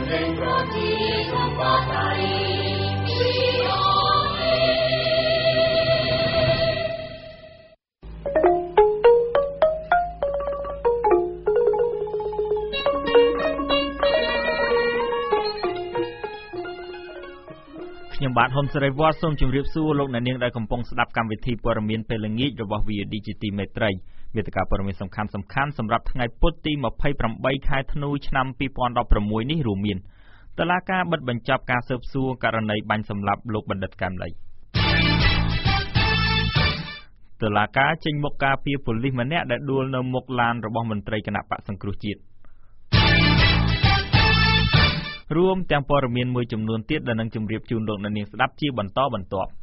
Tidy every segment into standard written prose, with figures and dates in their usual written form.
ខ្ញុំបាទហ៊ុនសេរីវត្តសូមជម្រាបសួរលោកអ្នកនាងដែលកំពុងស្ដាប់កម្មវិធីព័ត៌មានពេលល្ងាចរបស់ VOD ជាទីមេត្រីមាតិកាព័ត៌មានសំខាន់ៗសម្រាប់ថ្ងៃពុធទី28ខែធ្នូឆ្នាំ2016នេះរួមមានតុលាការបិទបញ្ចប់ការស៊ើបសួរករណីបាញ់សម្លាប់លោកបណ្ឌិតកែមលីតុលាការចេញមុខការពារប៉ូលីសម្នាក់ដែលដួលនៅមុខឡានរបស់មន្ត្រីគណៈបក្សសង្គ្រោះជាតិរួមទាំងព័ត៌មានមួយចំនួនទៀតដែលនឹងជម្រាបជូនលោកអ្នកនាងស្ដាប់ជាបន្តបន្ទាប់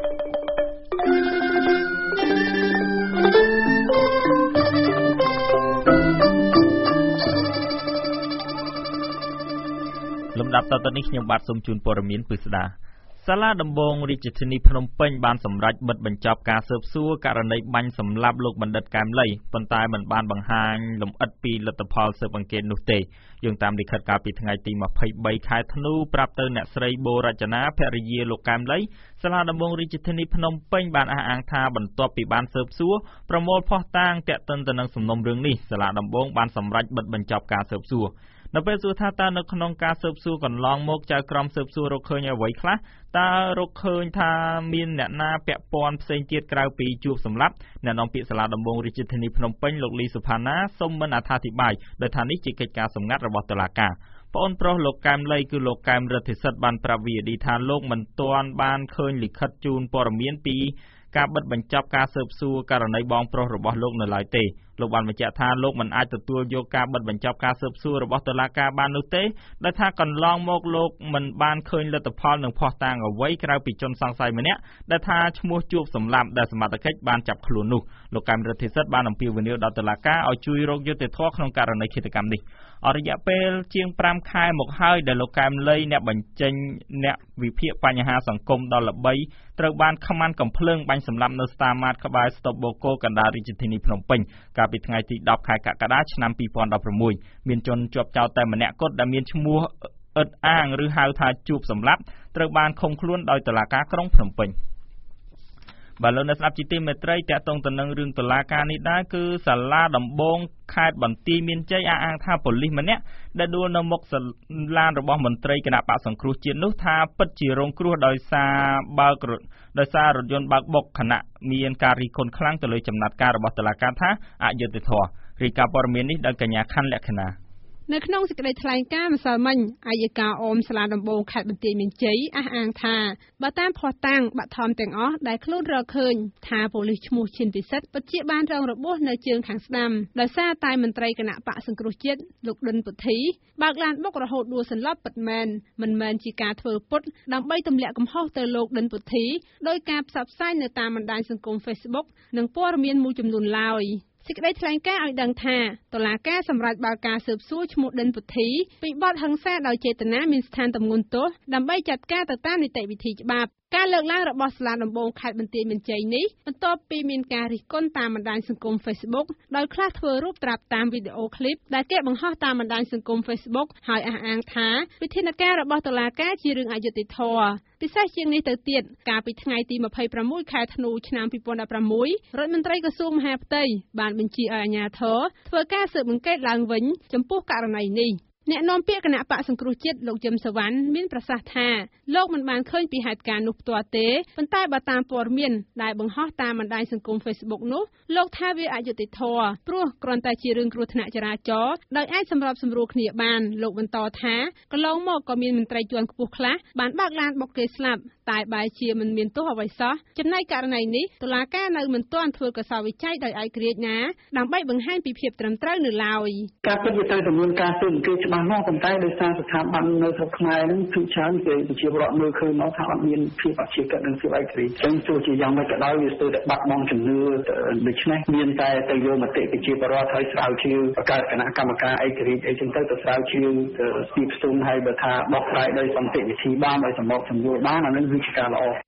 លំដាប់តទៅនេះខ្ញុំបាទសូមជូនព័ត៌មានពិស្ដាសាលាដំបងរាជធានីភ្នំពេញបានសម្រេចបិទបញ្ចប់ការស៊ើបសួរករណីបាញ់សម្លាប់លោកបណ្ឌិតកែមលីប៉ុន្តែមិនបានបង្ហាញលម្អិតពីលទ្ធផលស៊ើបអង្កេតនោះទេយោងតាមលិខិតកាលពីថ្ងៃទី23ខែធ្នូប្រាប់ទៅអ្នកស្រីបូរចនាភរិយាលោកកែមលីសាលាដំបងរាជធានីភ្នំពេញបានអះអាងថាបន្ទាប់ពីបានស៊ើបសួរប្រមូលភស្តុតាងទាក់ទិនទៅនឹងសំណុំរឿងនេះសាលាដំបងបានសម្រេចបិទបញ្ចប់ការស៊ើបសួរនៅពេលសួរថាតើនៅក្នុងការស៊ើបសួរកន្លងមកចៅក្រមស៊ើបសួររកឃើញអ្វីខ្លះតើរកឃើញថាមានអ្នកណាពាក់ព័ន្ធផ្សេងទៀតក្រៅពីជួបសម្លាប់អ្នកនាំពាក្យសាលាដំបងរាជធានីភ្នំពេញលោកលីសុផាណាសូមមិនអត្ថាធិប្បាយដោយថានេះជាកិច្ចការសម្ងាត់របស់តុលាការប្អូនប្រុសលោកកែមលីគឺលោកកែមរិទ្ធិសិទ្ធបានប្រាប់ VOD ថាលោកមិនទាន់បានឃើញលិខិតជូនព័ត៌មានពីការបិទបញ្ចប់ការស៊ើបសួរករណីបងប្រុសរបស់លោកនៅឡើយទេលោកបានបញ្ជាក់ថាលោកមិនអាចទទួលយកការបិទបញ្ចប់ការស៊ើបសួររបស់តុលាការបាននោះទេដោយថាកន្លងមកលោកមិនបានឃើញលទ្ធផលនិងភស្តុតាងអ្វីក្រៅពីជនសង្ស័យម្នាក់ដែលថាឈ្មោះជួបសម្លាប់ដែលសមត្ថកិច្ចបានចាប់ខ្លួននោះលោកកែមរិទ្ធិសិទ្ធបានអំពាវនាវដល់តុលាការឲ្យជួយរកយុត្តិធម៌ក្នុងករណីឃាតកម្មនេះអររយៈពេលជាង5ខែមកហើយដែលលោកកែមលីអ្នកបញ្ចេញអ្នកវិភាគបញ្ហាសង្គមដល់ល្បីត្រូវបានខ្មាន់កំភ្លើងបាញ់សម្លាប់នៅស្តារម៉ាតក្បែរស្តុបបូកូកណ្ដាលរាជធានីភ្នំពេញកាលពីថ្ងៃទី10ខែកក្កដាឆ្នាំ2016មានជនជាប់ចោទតែម្នាក់គត់ដែលមានឈ្មោះអ៊ិតអាងឬហៅថាជួបសម្លាប់ត្រូវបានឃុំខ្លួនដោយតុលាការក្រុងភ្នំពេញបាទលោកអ្នកស្ដាប់ជាទីមេត្រីតាក់ទងទៅនឹងរឿងតុលាការនេះដែរគឺសាលាដំបងខេត្តបន្ទាយមានជ័យអះអាងថាប៉ូលីសម្នាក់ដែលដួលនៅមុខសាលារបស់មន្ត្រីគណៈបក្សសង្គ្រោះជាតិនោះថាពិតជារងគ្រោះដោយសាររថយន្តបើកបុកខណៈមានការរិះគន់ខ្លាំងទៅលើចំណាត់ការរបស់តុលាការថាអយុត្តិធម៌រាយការណ៍ព័ត៌មាននេះដោយកញ្ញាខាន់លក្ខណានៅក្នុងសេចក្តីថ្លែងការណ៍ម្សិលមិញអัยការអមសាលាដំបងខេត្តបន្ទាយមានជ័យអះអាងថាបើតាមភស្តុតាងបឋមទាំងអស់ដែលខ្លួនរកឃើញថាប៉ូលីសឈ្មោះឈិនពិសិដ្ឋពិតជាបានរងរបួសនៅជើងខាងស្ដាំដោយសារតែមន្ត្រីគណៈបកសង្គ្រោះជាតិលោកដុនពុទ្ធីបើកឡានបុករហូតដួលសន្លប់ពិតមែនមិនមែនជាការធ្វើពុតដើម្បីទម្លាក់កំហុសទៅលោកដុនពុទ្ធីដោយការផ្សព្វផ្សាយនៅតាមបណ្ដាញសង្គម Facebook និងព័ត៌មានមួយចំនួនឡើយសេចក្តីថ្លែងការណ៍ឲ្យដឹងថាតុលាការសម្រេចបើកការស៊ើបសួរឈ្មោះដិនពុទ្ធីពីបទហិង្សាដោយចេតនាមានស្ថានទម្ងន់ទោសដើម្បីចាត់ការទៅតាមនីតិវិធីច្បាប់ការលើកឡើងរបស់សាលាដំបងខេត្តបន្ទាយមានជ័យនេះបន្ទាប់ពីមានការរិះគន់តាមបណ្ដាញសង្គម Facebook ដោយខ្លះធ្វើរូបត្រាប់តាមវីដេអូឃ្លីបដែលគេបង្ហោះតាមបណ្ដាញសង្គម Facebook ហើយអះអាងថាវិធានការរបស់តុលាការជារឿងអយុត្តិធម៌ពិសេសជាងនេះទៅទៀតកាលពីថ្ងៃទី26ខែធ្នូឆ្នាំ2016រដ្ឋមន្ត្រីក្រសួងមហាផ្ទៃបានបញ្ជាឲ្យអាជ្ញាធរធ្វើការស៊ើបអង្កេតឡើងវិញចំពោះករណីនេះអ្នកនាំពាក្យគណៈបកសង្គ្រោះជាតិលោកយឹមសវណ្ណមានប្រសាសន៍ថាលោកមិនបានឃើញពីហេតុការណ៍នោះផ្ទាល់ទេប៉ុន្តែបើតាមព័ត៌មានដែលបង្ហោះតាមបណ្ដាញសង្គម Facebook នោះលោកថាវាអយុត្តិធម៌ព្រោះគ្រាន់តែជារឿងគ្រោះថ្នាក់ចរាចរណ៍ដោយអាចសម្របសម្រួលគ្នាបានលោកបន្តថាកន្លងមកក៏មានមន្ត្រីជាន់ខ្ពស់ខ្លះបានបើកឡានបុកគេស្លាប់តែបែរជាមិនមានទោសអ្វីសោះចំណែកករណីនេះតុលាការនៅមិនទាន់ធ្វើកសោវិច័យដោយឯករាជ្យណាដើម្បីបង្ហាញពីភាពត្រឹមត្រូវនៅឡើយការពិតវាត្រូវតែមានការស៊ើបអង្កេតច្បាស់លាស់ប៉ុន្តែដោយសារស្ថាប័ននៅស្រុកខ្មែរហ្នឹងគឺច្រើនគេប្រជាពលរដ្ឋមើលឃើញមកថាអត់មានភាពអព្យាក្រឹតនិងភាពឯករាជ្យចឹងទោះជាយ៉ាងម៉េចក៏ដោយវាស្ទើរតែបាត់បង់ជំនឿដូច្នេះមានតែទៅយកមតិប្រជាពលរដ្ឋឲ្យស្រាវជ្រាវបង្កើតគណៈកម្មការឯករាជ្យអីចឹងទៅស្រាវជ្រាវពីផ្ទុំហើយបើថាបកស្រាយដោយសន្តិវិធីបានឲ្យសម្របសម្រួលបានអានឹងគឺជាការល្អ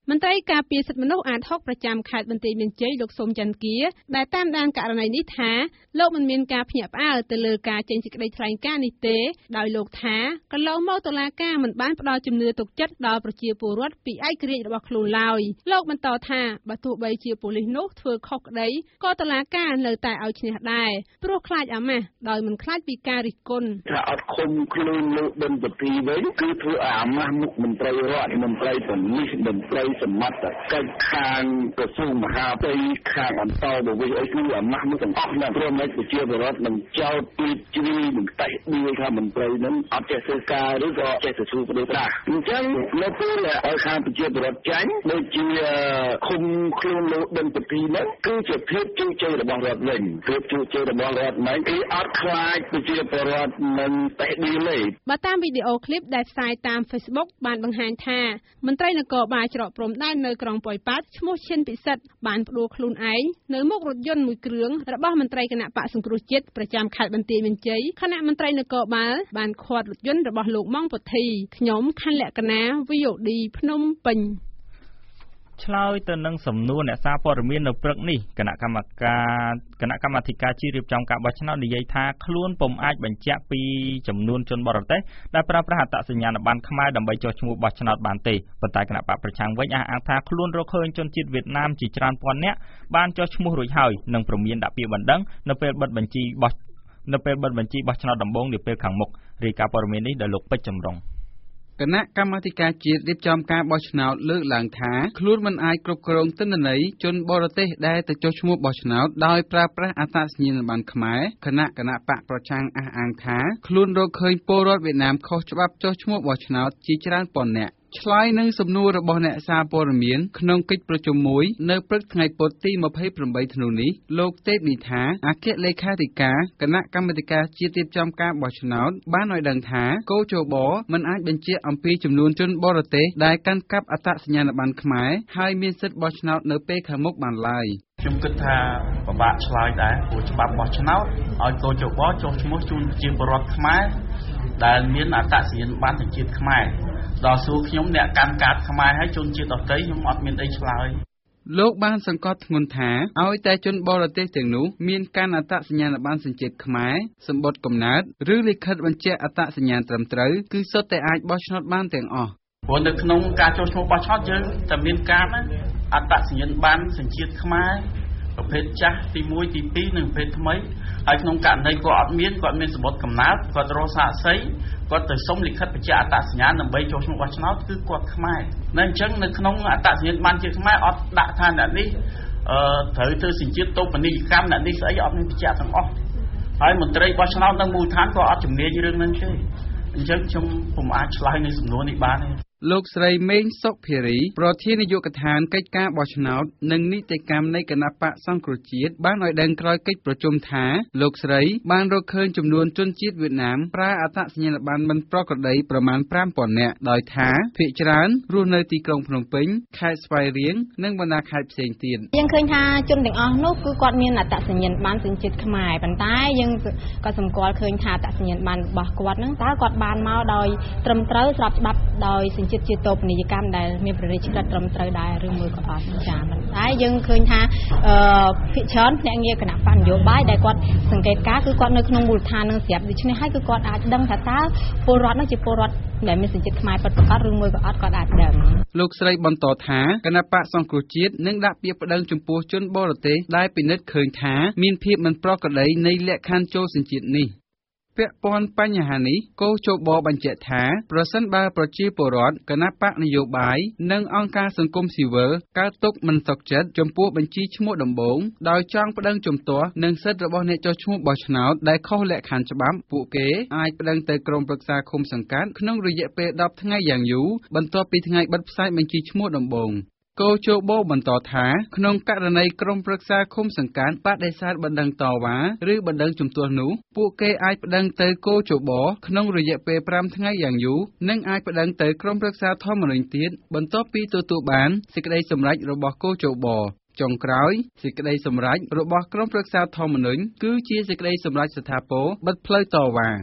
មន្ត្រីការពារសិទ្ធិមនុស្សអាត6ប្រចាំខេត្តបន្ទាយមានជ័យលោកសុំច័ន្ទគាដែលតាមដានករណីនេះថាលោកមិនមានការភ្ញាក់ផ្អើលទៅលើការចេញសេចក្តីថ្លែងការណ៍នេះទេដោយលោកថាកន្លងមកតុលាការមិនបានផ្ដល់ជំនឿទុកចិត្តដល់ប្រជាពលរដ្ឋពីឯករាជ្យរបស់ខ្លួនឡើយលោកបន្តថាបើទោះបីជាប៉ូលីសនោះធ្វើខុសក្តីក៏តុលាការនៅតែឲ្យឈ្នះដែរព្រោះខ្លាចអាម៉ាស់ដោយមិនខ្លាចពីការរិះគន់ថាអត់ឃុំខ្លួនលោកបិណ្ឌពទីវិញគឺធ្វើឲ្យអាម៉ាស់មុខមន្ត្រីរដ្ឋមន្ត្រីប៉ូលីសមន្ត្រីសមត្ថកិច្ចខាងក្រសួងមហាផ្ទៃខាងអន្តរប្រវេសអីគឺអាម៉ាស់នោះទាំងអស់ណាព្រមតែប្រជាពលរដ្ឋនឹងចោទពីជ្រីនឹងតេះដៀលថាមន្ត្រីនឹងអត់ចេះធ្វើការឬក៏ចេះទៅធ្វើប្រទេសអញ្ចឹងនៅពេលឲ្យខាងប្រជាពលរដ្ឋចាញ់ដូចជាឃុំខ្លួនលោកបិណ្ឌពទីនោះគឺជាភាពជោគជ័យរបស់រដ្ឋវិញភាពជោគជ័យរបស់រដ្ឋមិនគឺអត់ខ្លាចប្រជាពលរដ្ឋនឹងតេះដៀលទេបើតាមវីដេអូឃ្លីបដែលផ្សាយតាម Facebook បានបង្ហាញថាមន្ត្រីនគរបាលច្រកព្រំដែននៅក្រុងប៉ោយប៉ែតឈ្មោះឈិនពិសិដ្ឋបានផ្ដួលខ្លួនឯងនៅមុខរថយន្តមួយគ្រឿងរបស់មន្ត្រីគណៈបកសង្គ្រោះជាតិប្រចាំខេត្តបន្ទាយមានជ័យខណៈមន្ត្រីនគរបាលបានឃាត់រថយន្តរបស់លោកម៉ុងពុទ្ធីខ្ញុំខណ្ឌលក្ខណា VOD ភ្នំពេញឆ្លើយទៅនឹងសំណួរអ្នកសារព័ត៌មាននៅព្រឹកនេះគណៈកម្មាធិការជាតិរៀបចំការបោះឆ្នោតនិយាយថាខ្លួនពុំអាចបញ្ជាក់ពីចំនួនជនបរទេសដែលប្រើប្រាស់អត្តសញ្ញាណប័ណ្ណខ្មែរដើម្បីចុះឈ្មោះបោះឆ្នោតបានទេប៉ុន្តែគណៈបកប្រឆាំងវិញអះអាងថាខ្លួនរកឃើញជនជាតិវៀតណាមជាច្រើនពាន់នាក់បានចុះឈ្មោះរួចហើយនិងព្រមានដាក់ពាក្យបណ្ដឹងនៅពេលបិទបញ្ជីបោះឆ្នោតដំបូងនាពេលខាងមុខរាយការណ៍ព័ត៌មាននេះដោយលោកពេជ្រចម្រុងគណៈកម្មាធិការជាតិរៀបចំការបោះឆ្នោតលើកឡើងថាខ្លួនមិនអាចគ្រប់គ្រងទិន្នន័យជនបរទេសដែលទៅចុះឈ្មោះបោះឆ្នោតដោយប្រើប្រាស់អត្តសញ្ញាណប័ណ្ណខ្មែរគណៈបកប្រឆាំងអះអាងថាខ្លួនរកឃើញពលរដ្ឋវៀតណាមខុសច្បាប់ចុះឈ្មោះបោះឆ្នោតជាច្រើនពាន់នាក់ឆ្លើយនឹងសំណួររបស់អ្នកសារព័ត៌មានក្នុងកិច្ចប្រជុំមួយនៅព្រឹកថ្ងៃពុធទី28ធ្នូនេះលោកទេពនីថាអគ្គលេខាធិការគណៈកម្មាធិការជាតិរៀបចំការបោះឆ្នោតបានឲ្យដឹងថាកោជបមិនអាចបញ្ជាក់អំពីចំនួនជនបរទេសដែលកាន់កាប់អត្តសញ្ញាណប័ណ្ណខ្មែរហើយមានសិទ្ធិបោះឆ្នោតនៅពេលខាងមុខបានឡើយខ្ញុំគិតថាពិបាកឆ្លើយដែរព្រោះច្បាប់បោះឆ្នោតឲ្យកោជបចុះឈ្មោះជូនប្រជាពលរដ្ឋខ្មែរដែលមានអត្តសញ្ញាណប័ណ្ណជាតិខ្មែរដល់សួរខ្ញុំអ្នកកាន់កាតខ្មែរហើយជនជាតិដទៃខ្ញុំអត់មានអីឆ្លើយលោកបានសង្កត់ធ្ងន់ថាឲ្យតែជនបរទេសទាំងនោះមានកាន់អត្តសញ្ញាណប័ណ្ណសញ្ជាតិខ្មែរសម្បត្តិកំណើតឬលិខិតបញ្ជាក់អត្តសញ្ញាណត្រឹមត្រូវគឺសុទ្ធតែអាចបោះឆ្នោតបានទាំងអស់ព្រោះនៅក្នុងការចុះឈ្មោះបោះឆ្នោតយើងតែមានកាតអត្តសញ្ញាណប័ណ្ណសញ្ជាតិខ្មែរប្រភេទចាស់ទី1ទី2និងប្រភេទថ្មីហើយក្នុងករណីគាត់អត់មានគាត់មានសម្បត្តិកំណើតគាត់រកសាកសីគាត់ទៅសុំលិខិតបញ្ជាក់អត្តសញ្ញាណដើម្បីចុះឈ្មោះបោះឆ្នោតគឺគាត់ខ្មែរនៅអញ្ចឹងនៅក្នុងអត្តសញ្ញាណប័ណ្ណជាតិខ្មែរអត់ដាក់ថាអ្នកនេះត្រូវធ្វើសញ្ជាតិតូបនីយកម្មអ្នកនេះស្អីអត់មានបញ្ជាក់ទាំងអស់ហើយមន្ត្រីបោះឆ្នោតនៅមូលដ្ឋានក៏អត់ជំនាញរឿងហ្នឹងទេអញ្ចឹងខ្ញុំពុំអាចឆ្លើយនៅសំណួរនេះបានទេលោកស្រីមេងសុភារីប្រធាននាយកដ្ឋានកិច្ចការបោះឆ្នោតនិងនីតិកម្មនៃគណៈបកសង្គ្រោះជាតិបានឲ្យដឹងក្រោយកិច្ចប្រជុំថាលោកស្រីបានរកឃើញចំនួនជនជាតិវៀតណាមប្រើអត្តសញ្ញាណប័ណ្ណមិនប្រក្រតីប្រមាណ 5000 នាក់ដោយថាភាគច្រើនរស់នៅទីក្រុងភ្នំពេញខេត្តស្វាយរៀងនិងបណ្ដាខេត្តផ្សេងទៀតយើងឃើញថាជនទាំងអស់នោះគឺគាត់មានអត្តសញ្ញាណប័ណ្ណសញ្ជាតិខ្មែរប៉ុន្តែយើងក៏សម្គាល់ឃើញថាអត្តសញ្ញាណប័ណ្ណរបស់គាត់ហ្នឹងតើគាត់បានមកដោយត្រឹមត្រូវស្របច្បាប់ដោយជាតិជាតូបនីយកម្មដែលមានព្រះរាជក្រឹត្យត្រឹមត្រូវដែរឬមួយក៏អត់ចា៎មិនតែយើងឃើញថាភិក្ខុភ្នាក់ងារគណៈបញ្ញយោបាយដែលគាត់សង្កេតការគឺគាត់នៅក្នុងមូលដ្ឋាននឹងស្រាប់ដូច្នេះហើយគឺគាត់អាចដឹងថាតើពលរដ្ឋនោះជាពលរដ្ឋដែលមានសញ្ជាតិខ្មែរពិតប្រាកដឬមួយក៏អត់គាត់អាចដឹងលោកស្រីបន្តថាគណៈបកសង្គ្រោះជាតិនឹងដាក់ពាក្យប្តឹងចំពោះជនបរទេសដែលពិនិត្យឃើញថាមានភាពមិនប្រក្រតីនៃលក្ខខណ្ឌចូលសញ្ជាតិនេះពាក់ព័ន្ធបញ្ហានេះកោជបបញ្ជាក់ថាប្រសិនបើប្រជាពលរដ្ឋគណៈបកនយោបាយនិងអង្គការសង្គមស៊ីវិលកើតទុកមិនសុខចិត្តចំពោះបញ្ជីឈ្មោះដំបូងដោយចង់ប្តឹងជំទាស់នឹងសិទ្ធិរបស់អ្នកចុះឈ្មោះបោះឆ្នោតដែលខុសលក្ខខណ្ឌច្បាប់ពួកគេអាចប្តឹងទៅក្រុមប្រឹក្សាឃុំសង្កាត់ក្នុងរយៈពេល10ថ្ងៃយ៉ាងយូរបន្ទាប់ពីថ្ងៃបិទផ្សាយបញ្ជីឈ្មោះដំបូងកោជបបន្តថាក្នុងករណីក្រុមប្រឹក្សាឃុំសង្កាត់បដិសេធបណ្ដឹងតវ៉ាឬបណ្ដឹងជំទាស់នោះពួកគេអាចប្តឹងទៅកោជបក្នុងរយៈពេល5ថ្ងៃយ៉ាងយូរនិងអាចប្តឹងទៅក្រុមប្រឹក្សាធម្មនុញ្ញទៀតបន្ទាប់ពីទទួលបានសេចក្តីសម្រេចរបស់កោជបចុងក្រោយសេចក្តីសម្រេចរបស់ក្រុមប្រឹក្សាធម្មនុញ្ញគឺជាសេចក្តីសម្រេចស្ថាពរបិទផ្លូវតវ៉ា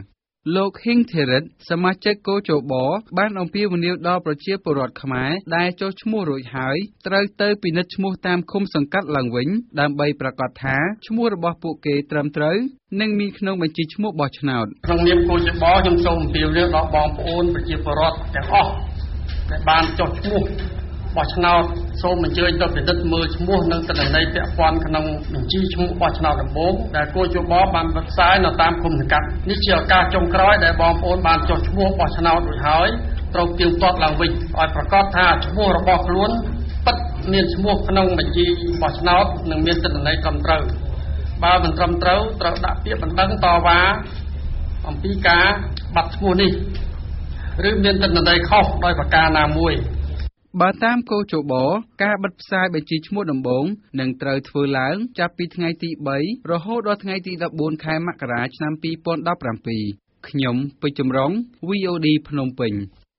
លោក ហ៊ីង ធីរិត សមាជិកកោជបបានអំពាវនាវដល់ប្រជាពលរដ្ឋខ្មែរដែលចុះឈ្មោះរួចហើយត្រូវទៅពិនិត្យឈ្មោះតាមឃុំសង្កាត់ឡើងវិញដើម្បីប្រាកដថាឈ្មោះរបស់ពួកគេត្រឹមត្រូវនិងមានក្នុងបញ្ជីឈ្មោះបោះឆ្នោតក្នុងនាមកោជបខ្ញុំសូមអំពាវនាវដល់បងប្អូនប្រជាពលរដ្ឋទាំងអស់ដែលបានចុះឈ្មោះបោះឆ្នោតសូមអញ្ជើញទៅពិនិត្យមើលឈ្មោះនិងទិន្នន័យពាក់ព័ន្ធក្នុងបញ្ជីឈ្មោះបោះឆ្នោតដំបូងដែលគូជបបានផ្សាយនៅតាមឃុំសង្កាត់នេះជាឱកាសចុងក្រោយដែលបងប្អូនបានចុះឈ្មោះបោះឆ្នោតរួចហើយត្រូវទៀងទាត់ឡើងវិញឲ្យប្រកាសថាឈ្មោះរបស់ខ្លួនពិតមានឈ្មោះក្នុងបញ្ជីបោះឆ្នោតនិងមានទិន្នន័យត្រឹមត្រូវបើមិនត្រឹមត្រូវត្រូវដាក់ពាក្យបណ្ដឹងតវ៉ាអំពីការបាត់ឈ្មោះនេះឬមានទិន្នន័យខុសដោយប្រការណាមួយបើតាមកោជបការបិទផ្សាយបញ្ជីឈ្មោះដំបូងនឹងត្រូវធ្វើឡើងចាប់ពីថ្ងៃទី3រហូតដល់ថ្ងៃទី14ខែមករាឆ្នាំ2017ខ្ញុំពេជ្រចម្រុង VOD ភ្នំពេញ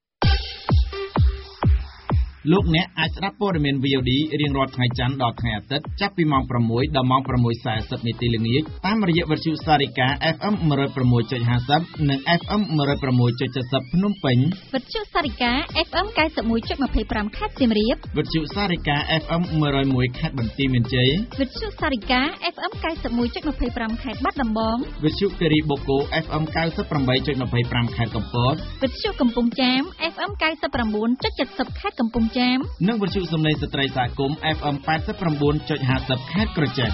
លោកអ្នកអាចស្ដាប់ព័ត៌មាន VOD រៀងរាល់ថ្ងៃច័ន្ទដល់ថ្ងៃអាទិត្យចាប់ពីម៉ោង 6 ដល់ម៉ោង 6:40 នាទីល្ងាចតាមរយៈវិទ្យុសារិកា FM 106.50 និង FM 106.70 ភ្នំពេញវិទ្យុសារិកា FM 91.25 ខេត្តសៀមរាបវិទ្យុសារិកា FM 101 ខេត្តបន្ទាយមានជ័យវិទ្យុសារិកា FM 91.25 ខេត្តបាត់ដំបងវិទ្យុគិរីបូកូ FM 98.25 ខេត្តកំពតវិទ្យុកំពង់ចាម FM 99.70 ខេត្តកំពង់ចាមនិងវិទ្យុសំឡេងស្ត្រីសហគមន៍ FM 89.50 ខេត្តក្រចេះ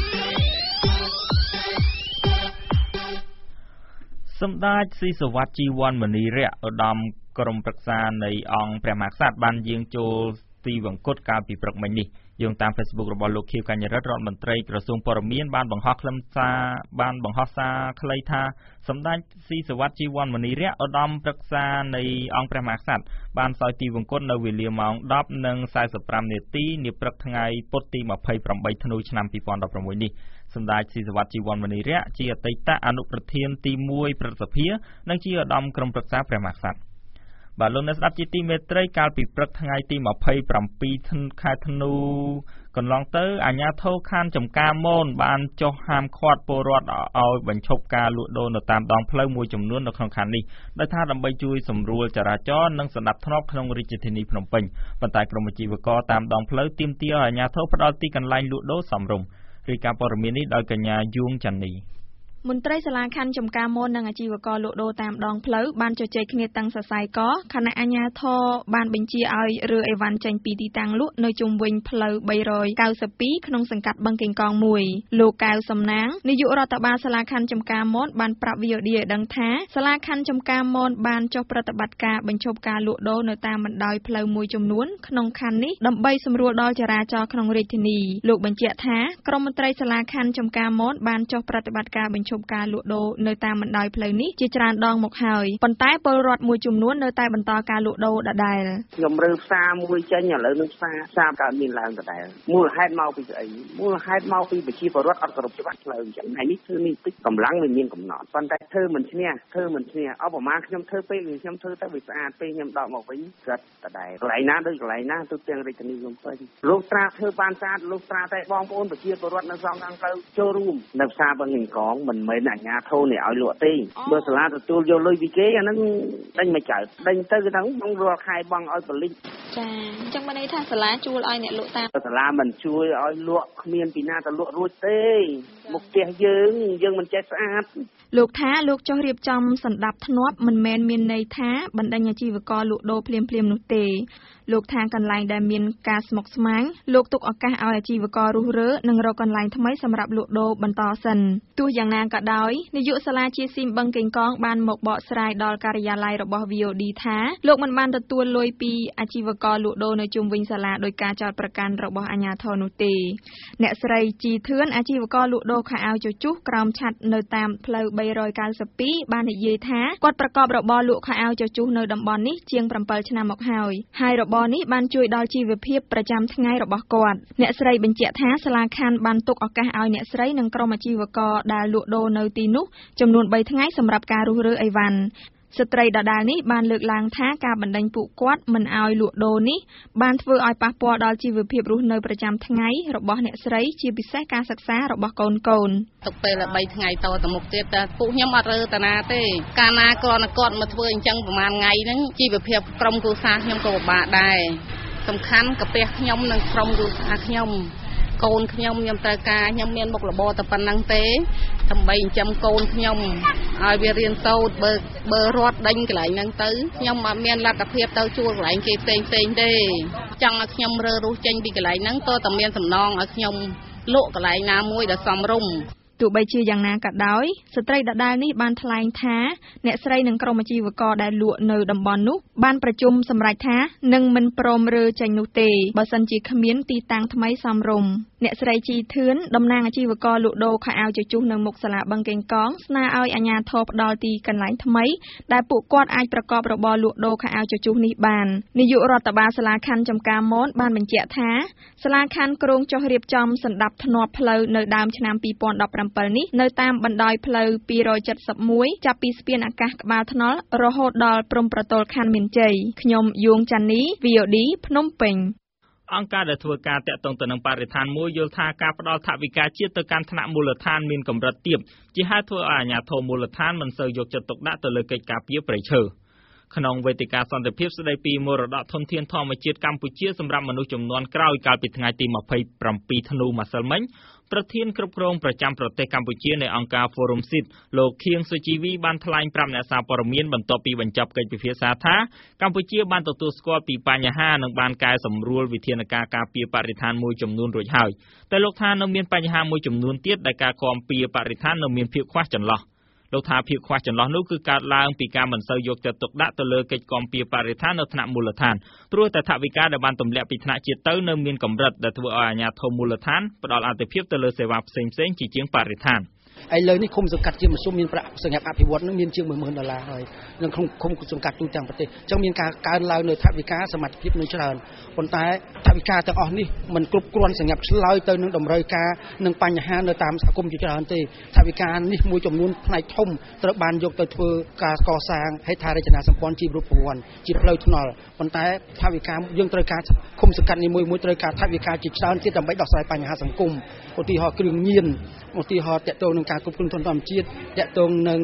សម្ដេចស៊ីសុវត្ថិ ជីវ័នមនីរៈឧត្តមក្រុមប្រឹក្សានៃអង្គព្រះមហាក្សត្របានយាងចូលទីវង្គតកាលពីព្រឹកមិញនេះយោងតាម Facebook របស់លោកខៀវកញ្ញរិទ្ធរដ្ឋមន្ត្រីក្រសួងព័ត៌មានបានបង្ហោះសារខ្លីថាសម្ដេចស៊ីសុវត្ថិ ជីវ័នមនីរៈឧត្តមប្រឹក្សានៃអង្គព្រះមហាក្សត្របានសោយទីវង្គតនៅវេលាម៉ោង 10:45 នាទីនាព្រឹកថ្ងៃពុធទី 28 ធ្នូឆ្នាំ 2016 នេះសម្ដេចស៊ីសុវត្ថិ ជីវ័នមនីរៈជាអតីតអនុប្រធានទី 1 ព្រឹទ្ធសភានិងជាឧត្តមក្រុមប្រឹក្សាព្រះមហាក្សត្របាទលោកអ្នកស្ដាប់ជាទីមេត្រីកាលពីព្រឹកថ្ងៃទី 27 ខែធ្នូកន្លងទៅអាជ្ញាធរខណ្ឌចំការមនបានចុះហាមឃាត់ពលរដ្ឋឲ្យបញ្ឈប់ការលក់ដូរនៅតាមដងផ្លូវមួយចំនួននៅក្នុងខណ្ឌនេះដោយថាដើម្បីជួយសម្រួលចរាចរណ៍និងសណ្ដាប់ធ្នាប់ក្នុងរាជធានីភ្នំពេញប៉ុន្តែក្រមអាជីវករតាមដងផ្លូវទាមទារឲ្យអាជ្ញាធរផ្តល់ទីកន្លែងលក់ដូរសមរម្យរាយការណ៍ព័ត៌មាននេះដោយកញ្ញាយួងចាន់នីមន្ត្រីសាលាខណ្ឌចំការមននិងអាជីវករលក់ដូរតាមដងផ្លូវបានជជែកគ្នាតាំងសរសៃកខណៈអាជ្ញាធរបានបញ្ជាឲ្យរើអីវ៉ាន់ចេញពីទីតាំងលក់នៅជុំវិញផ្លូវ392ក្នុងសង្កាត់បឹងកេងកង1លោកកៅសំណាងនាយករដ្ឋបាលសាលាខណ្ឌចំការមនបានប្រាប់ VOD ឲ្យដឹងថាសាលាខណ្ឌចំការមនបានចុះប្រតិបត្តិការបញ្ឈប់ការលក់ដូរនៅតាមបណ្ដោយផ្លូវមួយចំនួនក្នុងខណ្ឌនេះដើម្បីសម្រួលដល់ចរាចរណ៍ក្នុងរាជធានីលោកបញ្ជាក់ថាក្រុមមន្ត្រីសាលាខណ្ឌចំការមនបានចុះប្រតិបត្តិការបញ្ឈប់ការលក់ដូរនៅតាមបណ្ដោយផ្លូវនេះជាច្រើនដងមកហើយប៉ុន្តែពលរដ្ឋមួយចំនួននៅតែបន្តការលក់ដូរដដែលខ្ញុំរើផ្សារមួយចេញឥឡូវនឹងផ្សារកើតមានឡើងដដែលមូលហេតុមកពីស្អីមូលហេតុមកពីប្រជាពលរដ្ឋអត់គោរពច្បាប់ផ្លូវអញ្ចឹងថ្ងៃនេះធ្វើនេះតិចកម្លាំងវាមានកំណត់ប៉ុន្តែធ្វើមិនឈ្នះអបប្រមាណខ្ញុំធ្វើពេលខ្ញុំធ្វើទៅវាស្អាតពេលខ្ញុំដកមកវិញគាត់ដដែលកន្លែងណាដូចកន្លែងណាទូទាំងរាជធានីភ្នំពេញលោកត្រាធ្វើបានស្អាតលោកត្រាតែបងប្អូនប្រជាពលរដ្ឋនៅសងខាងទៅចូលរួមនៅផ្សារបឹងកេងកងមិនមែនអាជ្ញាធរនេះឲ្យលក់ទេបើសាលាទទួលយកលុយពីគេអាហ្នឹងដេញមកចោលដេញទៅគឺថាក្នុងរាល់ខែបង់ឲ្យប៉ូលីសចាអញ្ចឹងបានន័យថាសាលាជួលឲ្យអ្នកលក់តាមសាលាមិនជួយឲ្យលក់គ្មានពីណាទៅលក់រួចទេមុខផ្ទះយើងមិនចេះស្អាតលោកថាលោកចុះរៀបចំសណ្ដាប់ធ្នាប់មិនមែនមានន័យថាបណ្ដេញអាជីវករលក់ដូរភ្លាមៗនោះទេលោកថាកន្លែងដែលមានការស្មុគស្មាញលោកទុកឱកាសឲ្យអាជីវកររុះរើនិងរកកន្លែងថ្មីសម្រាប់លក់ដូរបន្តសិនទោះយ៉ាងណាក៏ដោយនាយកសាលាជាស៊ីមបឹងកេងកងបានមកបកស្រាយដល់ការិយាល័យរបស់ VOD ថាលោកមិនបានទទួលលុយពីអាជីវករលក់ដូរនៅជុំវិញសាលាដោយការចោទប្រកាន់របស់អាជ្ញាធរនោះទេអ្នកស្រីជីធឿនអាជីវករលក់ដូរខោអាវជជុះក្រោមឆ័ត្រនៅតាមផ្លូវ392បាននិយាយថាគាត់ប្រកបរបរលក់ខោអាវជជុះនៅតំបន់នេះជាង7ឆ្នាំមកហើយរបរនេះបានជួយដល់ជីវភាពប្រចាំថ្ងៃរបស់គាត់អ្នកស្រីបញ្ជាក់ថាសាលាខណ្ឌបានទុកឱកាសឲ្យអ្នកស្រីនិងក្រុមអាជីវករដែលលក់ដូរនៅទីនោះចំនួន3ថ្ងៃសម្រាប់ការរុះរើអីវ៉ាន់ស្ត្រីដដែលនេះបានលើកឡើងថាការបណ្ដេញពួកគាត់មិនឲ្យលក់ដូរនេះបានធ្វើឲ្យប៉ះពាល់ដល់ជីវភាពរស់នៅប្រចាំថ្ងៃរបស់អ្នកស្រីជាពិសេសការសិក្សារបស់កូនៗទុកពេល3ថ្ងៃតទៅមុខទៀតតែពួកខ្ញុំអត់រើតាណាទេកាលណាគាត់មកធ្វើអញ្ចឹងប្រហែលថ្ងៃហ្នឹងជីវភាពក្រុមគ្រួសារខ្ញុំក៏ពិបាកដែរសំខាន់កាពះខ្ញុំនិងក្រុមគ្រួសារខ្ញុំកូនខ្ញុំត្រូវការខ្ញុំមានមុខរបរតែប៉ុណ្្នឹងទេដើម្បីចិញ្ចឹមកូនខ្ញុំឲ្យវារៀនសូត្របើរត់ដេញកន្លែងហ្នឹងទៅខ្ញុំអត់មានលទ្ធភាពទៅជួលកន្លែងគេផ្សេងទេចង់ឲ្យខ្ញុំរើរស់ចេញពីកន្លែងហ្នឹងតើតែមានសំណងឲ្យខ្ញុំលក់កន្លែងណាមួយដែលសមរម្យទោះបីជាយ៉ាងណាក៏ដោយស្ត្រីដដែលនេះបានថ្លែងថាអ្នកស្រីនិងក្រុមអាជីវករដែលលក់នៅតំបន់នោះបានប្រជុំសម្រេចថានឹងមិនព្រមរើចេញនោះទេបើសិនជាគ្មានទីតាំងថ្មីសមរម្យអ្នកស្រីជីធឿនតំណាងអាជីវករលក់ដូរខោអាវជជុះនៅមុខសាលាបឹងកេងកងស្នើឲ្យអាជ្ញាធរផ្ដល់ទីកន្លែងថ្មីដែលពួកគាត់អាចប្រកបរបរលក់ដូរខោអាវជជុះនេះបាននាយករដ្ឋបាលសាលាខណ្ឌចំការមនបានបញ្ជាក់ថាសាលាខណ្ឌគ្រោងចុះរៀបចំសណ្ដាប់ធ្នាប់ផ្លូវនៅដើមឆ្នាំ2017នេះនៅតាមបណ្ដោយផ្លូវ271ចាប់ពីស្ពានអាកាសក្បាលថ្នល់រហូតដល់ព្រំប្រទល់ខណ្ឌមានជ័យខ្ញុំយួងចាន់នី VOD ភ្នំពេញអង្គការដែលធ្វើការតាក់ទងទៅនឹងបរិស្ថានមួយយល់ថាការផ្ដល់ថវិកាជាតិទៅកាន់ថ្នាក់មូលដ្ឋានមានកម្រិតទាបជាហេតុធ្វើឲ្យអាជ្ញាធរមូលដ្ឋានមិនសូវយកចិត្តទុកដាក់ទៅលើកិច្ចការពារព្រៃឈើក្នុងវេទិកាសន្តិភាពស្តីពីមរតកធនធានធម្មជាតិកម្ពុជាសម្រាប់មនុស្សជំនាន់ក្រោយកាលពីថ្ងៃទី27ធ្នូម្សិលមិញប្រធានគ្រប់គ្រងប្រចាំប្រទេសកម្ពុជានៃអង្គការ Forum Sit លោកខៀងសុជីវីបានថ្លែងប្រាប់អ្នកសារព័ត៌មានបន្ទាប់ពីបញ្ចប់កិច្ចពិភាក្សាថាកម្ពុជាបានទទួលស្គាល់ពីបញ្ហានិងបានកែសម្រួលវិធានការការពារបរិស្ថានមួយចំនួនរួចហើយតែលោកថានៅមានបញ្ហាមួយចំនួនទៀតដែលការគាំពារបរិស្ថាននៅមានភាពខ្វះចន្លោះលោកថាភាពខ្វះចន្លោះនោះគឺកើតឡើងពីការមិនសូវយកចិត្តទុកដាក់ទៅលើកិច្ចគាំពារបរិស្ថាននៅថ្នាក់មូលដ្ឋានព្រោះតែថវិកាដែលបានទម្លាក់ពីថ្នាក់ជាតិទៅនៅមានកម្រិតដែលធ្វើឲ្យអាជ្ញាធរមូលដ្ឋានផ្ដល់អាទិភាពទៅលើសេវាផ្សេងៗជាជាងបរិស្ថានឥឡូវនេះឃុំសង្កាត់ជាមធ្យមមានប្រាក់សម្រាប់អភិវឌ្ឍនឹងមានជាង$10000ហើយនៅក្នុងឃុំសង្កាត់ទូទាំងប្រទេសអញ្ចឹងមានការកើនឡើងនៅថវិកាសមត្ថភាពនៅច្រើនប៉ុន្តែថវិកាទាំងអស់នេះមិនគ្រប់គ្រាន់សម្រាប់ឆ្លើយទៅនឹងតម្រូវការនិងបញ្ហានៅតាមសហគមន៍ជាច្រើនទេថវិកានេះមួយចំនួនផ្នែកធំត្រូវបានយកទៅធ្វើការកសាងហេដ្ឋារចនាសម្ព័ន្ធជីវរូបវ័ន្តជាផ្លូវថ្នល់ប៉ុន្តែថវិកាយើងត្រូវការឃុំសង្កាត់នីមួយៗត្រូវការថវិកាជាច្រើនទៀតដើម្បីដោះស្រាយបញ្ហាសង្គមឧទាហរណ៍គ្រឿងញៀនឧទាហរណ៍តកតងនឹងការគ្រប់គ្រងធនធានជាតិតកតងនឹង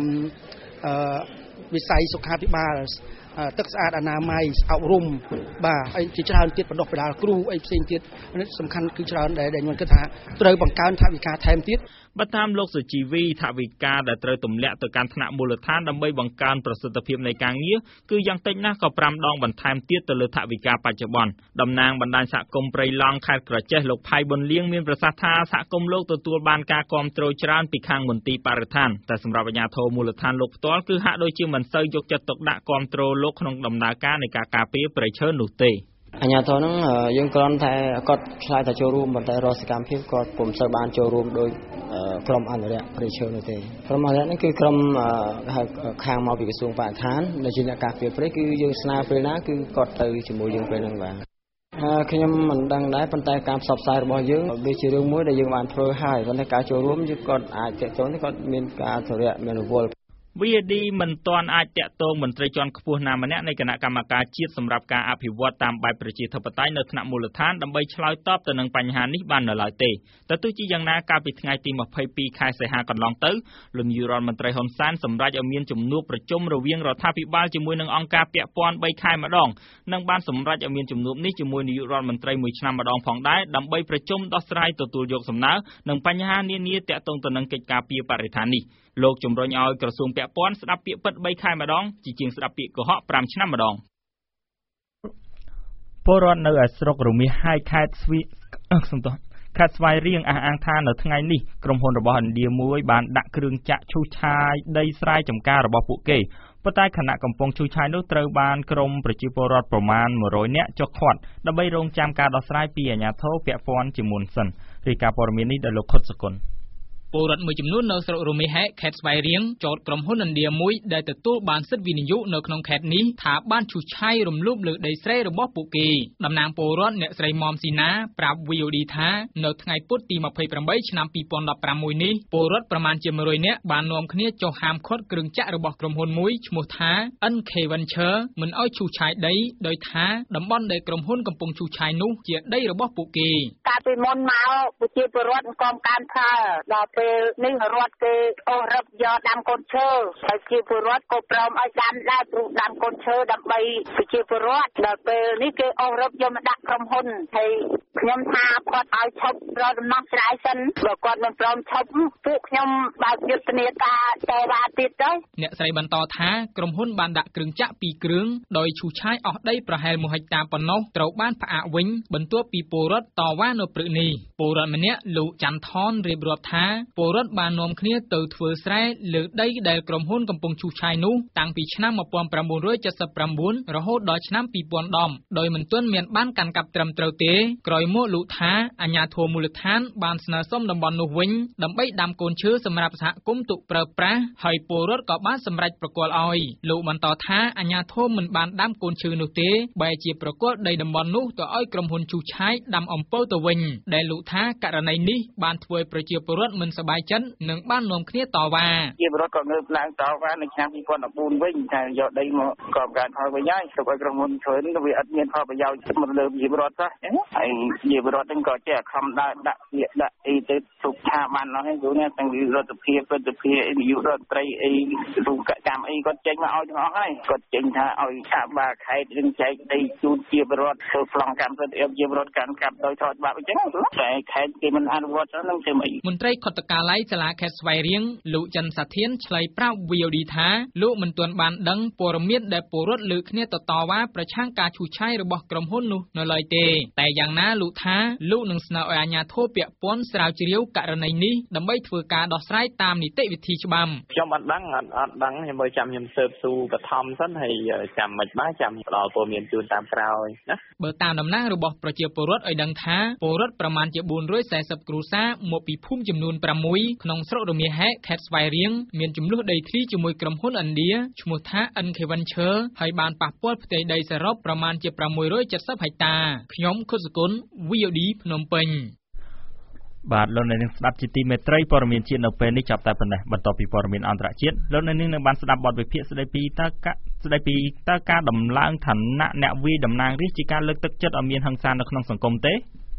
វិស័យសុខាភិបាលទឹកស្អាតអនាម័យអប់រំបាទហើយជាច្រើនទៀតបណ្ដុះបណ្ដាលគ្រូអីផ្សេងទៀតនេះសំខាន់គឺច្រើនដែលខ្ញុំគិតថាត្រូវបង្កើនថវិកាថែមទៀតបើតាមលោកសុជីវីថវិកាដែលត្រូវទម្លាក់ទៅកាន់ថ្នាក់មូលដ្ឋានដើម្បីបង្កើនប្រសិទ្ធភាពនៃការងារគឺយ៉ាងតិចណាស់ក៏5ដងបន្ថែមទៀតទៅលើថវិកាបច្ចុប្បន្នតំណាងបណ្ដាញសហគមន៍ព្រៃឡង់ខេត្តក្រចេះលោកផៃប៊ុនលៀងមានប្រសាសន៍ថាសហគមន៍លោកទទួលបានការគាំទ្រច្រើនពីខាងមន្ទីរបរិស្ថានតែសម្រាប់អាជ្ញាធរមូលដ្ឋានលោកផ្ទាល់គឺហាក់ដូចជាមិនសូវយកចិត្តទុកដាក់គាំទ្រលោកក្នុងដំណើរការនៃការការពារព្រៃឈើនោះទេអាជ្ញាធរហ្នឹងយើងគ្រាន់តែគាត់ឆ្លើយថាចូលរួមប៉ុន្តែរកសកម្មភាពគាត់ពុំសូវបានចូលរួមដោយក្រុមអនុរិយព្រៃឈើនោះទេក្រុមអនុរិយនេះគឺក្រុមខាងមកពីក្រសួងបរិស្ថានដែលជាអ្នកការពារព្រៃគឺយើងស្នើពេលណាគឺគាត់ទៅជាមួយយើងពេលហ្នឹងបាទខ្ញុំមិនដឹងដែរប៉ុន្តែការផ្សព្វផ្សាយរបស់យើងដូចជារឿងមួយដែលយើងបានធ្វើហើយប៉ុន្តែការចូលរួមយើងគាត់អាចទាក់ទងគាត់មានការអធិរៈមានរវល់ VOD មិនទាន់អាចតាក់ទងមន្ត្រីជាន់ខ្ពស់ណាម្នាក់នៃគណៈកម្មការជាតិសម្រាប់ការអភិវឌ្ឍតាមបែបប្រជាធិបតេយ្យនៅថ្នាក់មូលដ្ឋានដើម្បីឆ្លើយតបទៅនឹងបញ្ហានេះបាននៅឡើយទេតែទោះជាយ៉ាងណាកាលពីថ្ងៃទី22ខែសីហាកន្លងទៅលោកនាយរដ្ឋមន្ត្រីហ៊ុនសែនសម្រេចឲ្យមានជំនួបប្រជុំរវាងរដ្ឋាភិបាលជាមួយនឹងអង្គការពាក់ព័ន្ធ3ខែម្ដងនិងបានសម្រេចឲ្យមានជំនួបនេះជាមួយនាយករដ្ឋមន្ត្រីមួយឆ្នាំម្ដងផងដែរដើម្បីប្រជុំដោះស្រាយទទួលយកសំណើនិងបញ្ហានានាទាក់ទងទៅនឹងកិច្ចការពារបរិស្ថាននេះលោកជំរុញឲ្យក្រសួងពាក់ព័ន្ធស្ដាប់ពាក្យពិត3ខែម្ដងជាងស្ដាប់ពាក្យកុហក5ឆ្នាំម្ដងពលរដ្ឋនៅឯស្រុករមាសហើយខេត្តស្វាយរៀងអះអាងថានៅថ្ងៃនេះក្រុមហ៊ុនរបស់ឥណ្ឌាមួយបានដាក់គ្រឿងចាក់ឈូសឆាយដីស្រែចម្ការរបស់ពួកគេប៉ុន្តែខណៈកំពុងឈូសឆាយនោះត្រូវបានក្រុមប្រជាពលរដ្ឋប្រមាណ100នាក់ចុះឃាត់ដើម្បីរងចាំការដោះស្រាយពីអាជ្ញាធរពាក់ព័ន្ធជាមុនសិនរាយការណ៍ព័ត៌មាននេះដោយលោកខុតសកុនពលរដ្ឋមួយចំនួននៅស្រុករមាសហែខេត្តស្វាយរៀងចោទក្រុមហ៊ុនឥណ្ឌាមួយដែលទទួលបានសិទ្ធិវិនិយោគនៅក្នុងខេត្តនេះថាបានឈូសឆាយរំលោភលើដីស្រែរបស់ពួកគេតំណាងពលរដ្ឋអ្នកស្រីមុំស៊ីណាប្រាប់ VOD ថានៅថ្ងៃពុធទី28ឆ្នាំ2016នេះពលរដ្ឋប្រមាណជា100នាក់បាននាំគ្នាចុះហាមឃាត់គ្រឿងចក្ររបស់ក្រុមហ៊ុនមួយឈ្មោះថា NK Venture មិនឲ្យឈូសឆាយដីដោយថាតំបន់ដែលក្រុមហ៊ុនកំពុងឈូសឆាយនោះជាដីរបស់ពួកគេកាលពីមុនមកប្រជាពលរដ្ឋកុំកាន់ផលដល់ពេលនេះរដ្ឋគេអូសរឹបយកដាំកូនឈើហើយប្រជាពលរដ្ឋក៏ព្រមឲ្យដាំដែរព្រោះដាំកូនឈើដើម្បីប្រជាពលរដ្ឋដល់ពេលនេះគេអូសរឹបយកមកដាក់ក្រុមហ៊ុនហើយខ្ញុំថាគាត់ឲ្យឈប់រកដំណោះស្រាយសិនបើគាត់មិនព្រមឈប់ពួកខ្ញុំបើកយុទ្ធនាការតវ៉ាទៀតទៅអ្នកស្រីបន្តថាក្រុមហ៊ុនបានដាក់គ្រឿងចក្រ2គ្រឿងដោយឈូសឆាយអស់ដីប្រហែល1ហិកតាប៉ុណ្ណោះត្រូវបានផ្អាកវិញបន្ទាប់ពីពលរដ្ឋតវ៉ានៅព្រឹកនេះពលរដ្ឋម្នាក់លោកច័ន្ទថនរៀបរាប់ថាពលរដ្ឋបាននាំគ្នាទៅធ្វើស្រែលើដីដែលក្រុមហ៊ុនកំពុងឈូសឆាយនោះតាំងពីឆ្នាំ1979រហូតដល់ឆ្នាំ2010ដោយមិនទាន់មានបានកាន់កាប់ត្រឹមត្រូវទេក្រោយមកលោកថាអាជ្ញាធរមូលដ្ឋានបានស្នើសុំតំបន់នោះវិញដើម្បីដាំកូនឈើសម្រាប់សហគមន៍ទុកប្រើប្រាស់ហើយពលរដ្ឋក៏បានសម្រេចប្រគល់ឲ្យលោកបន្តថាអាជ្ញាធរមិនបានដាំកូនឈើនោះទេបែរជាប្រគល់ដីតំបន់នោះទៅឲ្យក្រុមហ៊ុនឈូសឆាយដាំអំពៅទៅវិញដែលលោកថាករណីនេះបានធ្វើឲ្យប្រជាពលរដ្ឋមិនសប្បាយចិត្តនិងបាននាំគ្នាតវ៉ាជាពលរដ្ឋក៏ងើបឡើងតវ៉ានៅឆ្នាំ2014វិញតែយកដីមកកបការផលប្រយោជន៍ទៅឲ្យក្រុមហ៊ុនធ្វើនេះវាអត់មានផលប្រយោជន៍មកលើប្រជាពលរដ្ឋសោះអញ្ចឹងហើយជាពលរដ្ឋហ្នឹងក៏ចេះខំដើរដាក់ពាក្យដាក់អីទៅទុកថាបាននោះហើយព្រោះនេះទាំងរដ្ឋាភិបាលនាយករដ្ឋមន្ត្រីអីរូបកម្មអីគាត់ចេញមកឲ្យទាំងអស់ហើយគាត់ចេញថាឲ្យថាបាខេត្តនឹងចែកដីជូនជាពលរដ្ឋធ្វើប្លង់កម្មសិទ្ធិជាពលរដ្ឋកាន់កាប់ដោយថតច្បាប់អញ្ចឹងតែខេត្តគេមិនអនុវត្តហ្នឹងធ្វើម៉េចមន្ត្រីខុទ្ទកាល័យសាលាខេត្តស្វាយរៀងលោកច័ន្ទសាធានឆ្លើយប្រាប់ VOD ថាលោកមិនទាន់បានដឹងព័ត៌មានដែលពលរដ្ឋលើកគ្នាតវ៉ាប្រឆាំងការឈូសឆាយរបស់ក្រុមហ៊ុននោះនៅឡើយទេតែយ៉ាងណាលោកថាលោកនឹងស្នើឲ្យអាជ្ញាធរពាក់ព័ន្ធស្រាវជ្រាវករណីនេះដើម្បីធ្វើការដោះស្រាយតាមនីតិវិធីច្បាប់ខ្ញុំអត់ដឹងខ្ញុំមើលចាំខ្ញុំស៊ើបស៊ូបឋមសិនហើយចាំមិនបានចាំផ្ដល់ព័ត៌មានជូនតាមក្រោយណាបើតាមតំណាងរបស់ប្រជាពលរដ្ឋឲ្យដឹងថាពលរដ្ឋប្រមាណជា440គ្រួសារមកពីភូមិចំនួន6ក្នុងស្រុករមាសហែខេត្តស្វាយរៀងមានចំនួនដីធ្លីជាមួយក្រុមហ៊ុនឥណ្ឌាឈ្មោះថា NK Venture ហើយបានប៉ះពាល់ផ្ទៃដីសរុបប្រមាណជា670ហិកតាខ្ញុំខុសគុណ VOD ភ្នំពេញបាទលោកអ្នកនាងស្ដាប់ជាទីមេត្រីព័ត៌មានជាតិនៅពេលនេះចាប់តែប៉ុណ្ណេះបន្ទាប់ពីព័ត៌មានអន្តរជាតិលោកអ្នកនាងនឹងបានស្ដាប់បទវិភាគស្ដីពីតើការដំឡើងឋានៈអ្នកវាយតំណាងរាស្ត្រជាការលើកទឹកចិត្តឲ្យមានហិង្សានៅក្នុងសង្គមទេ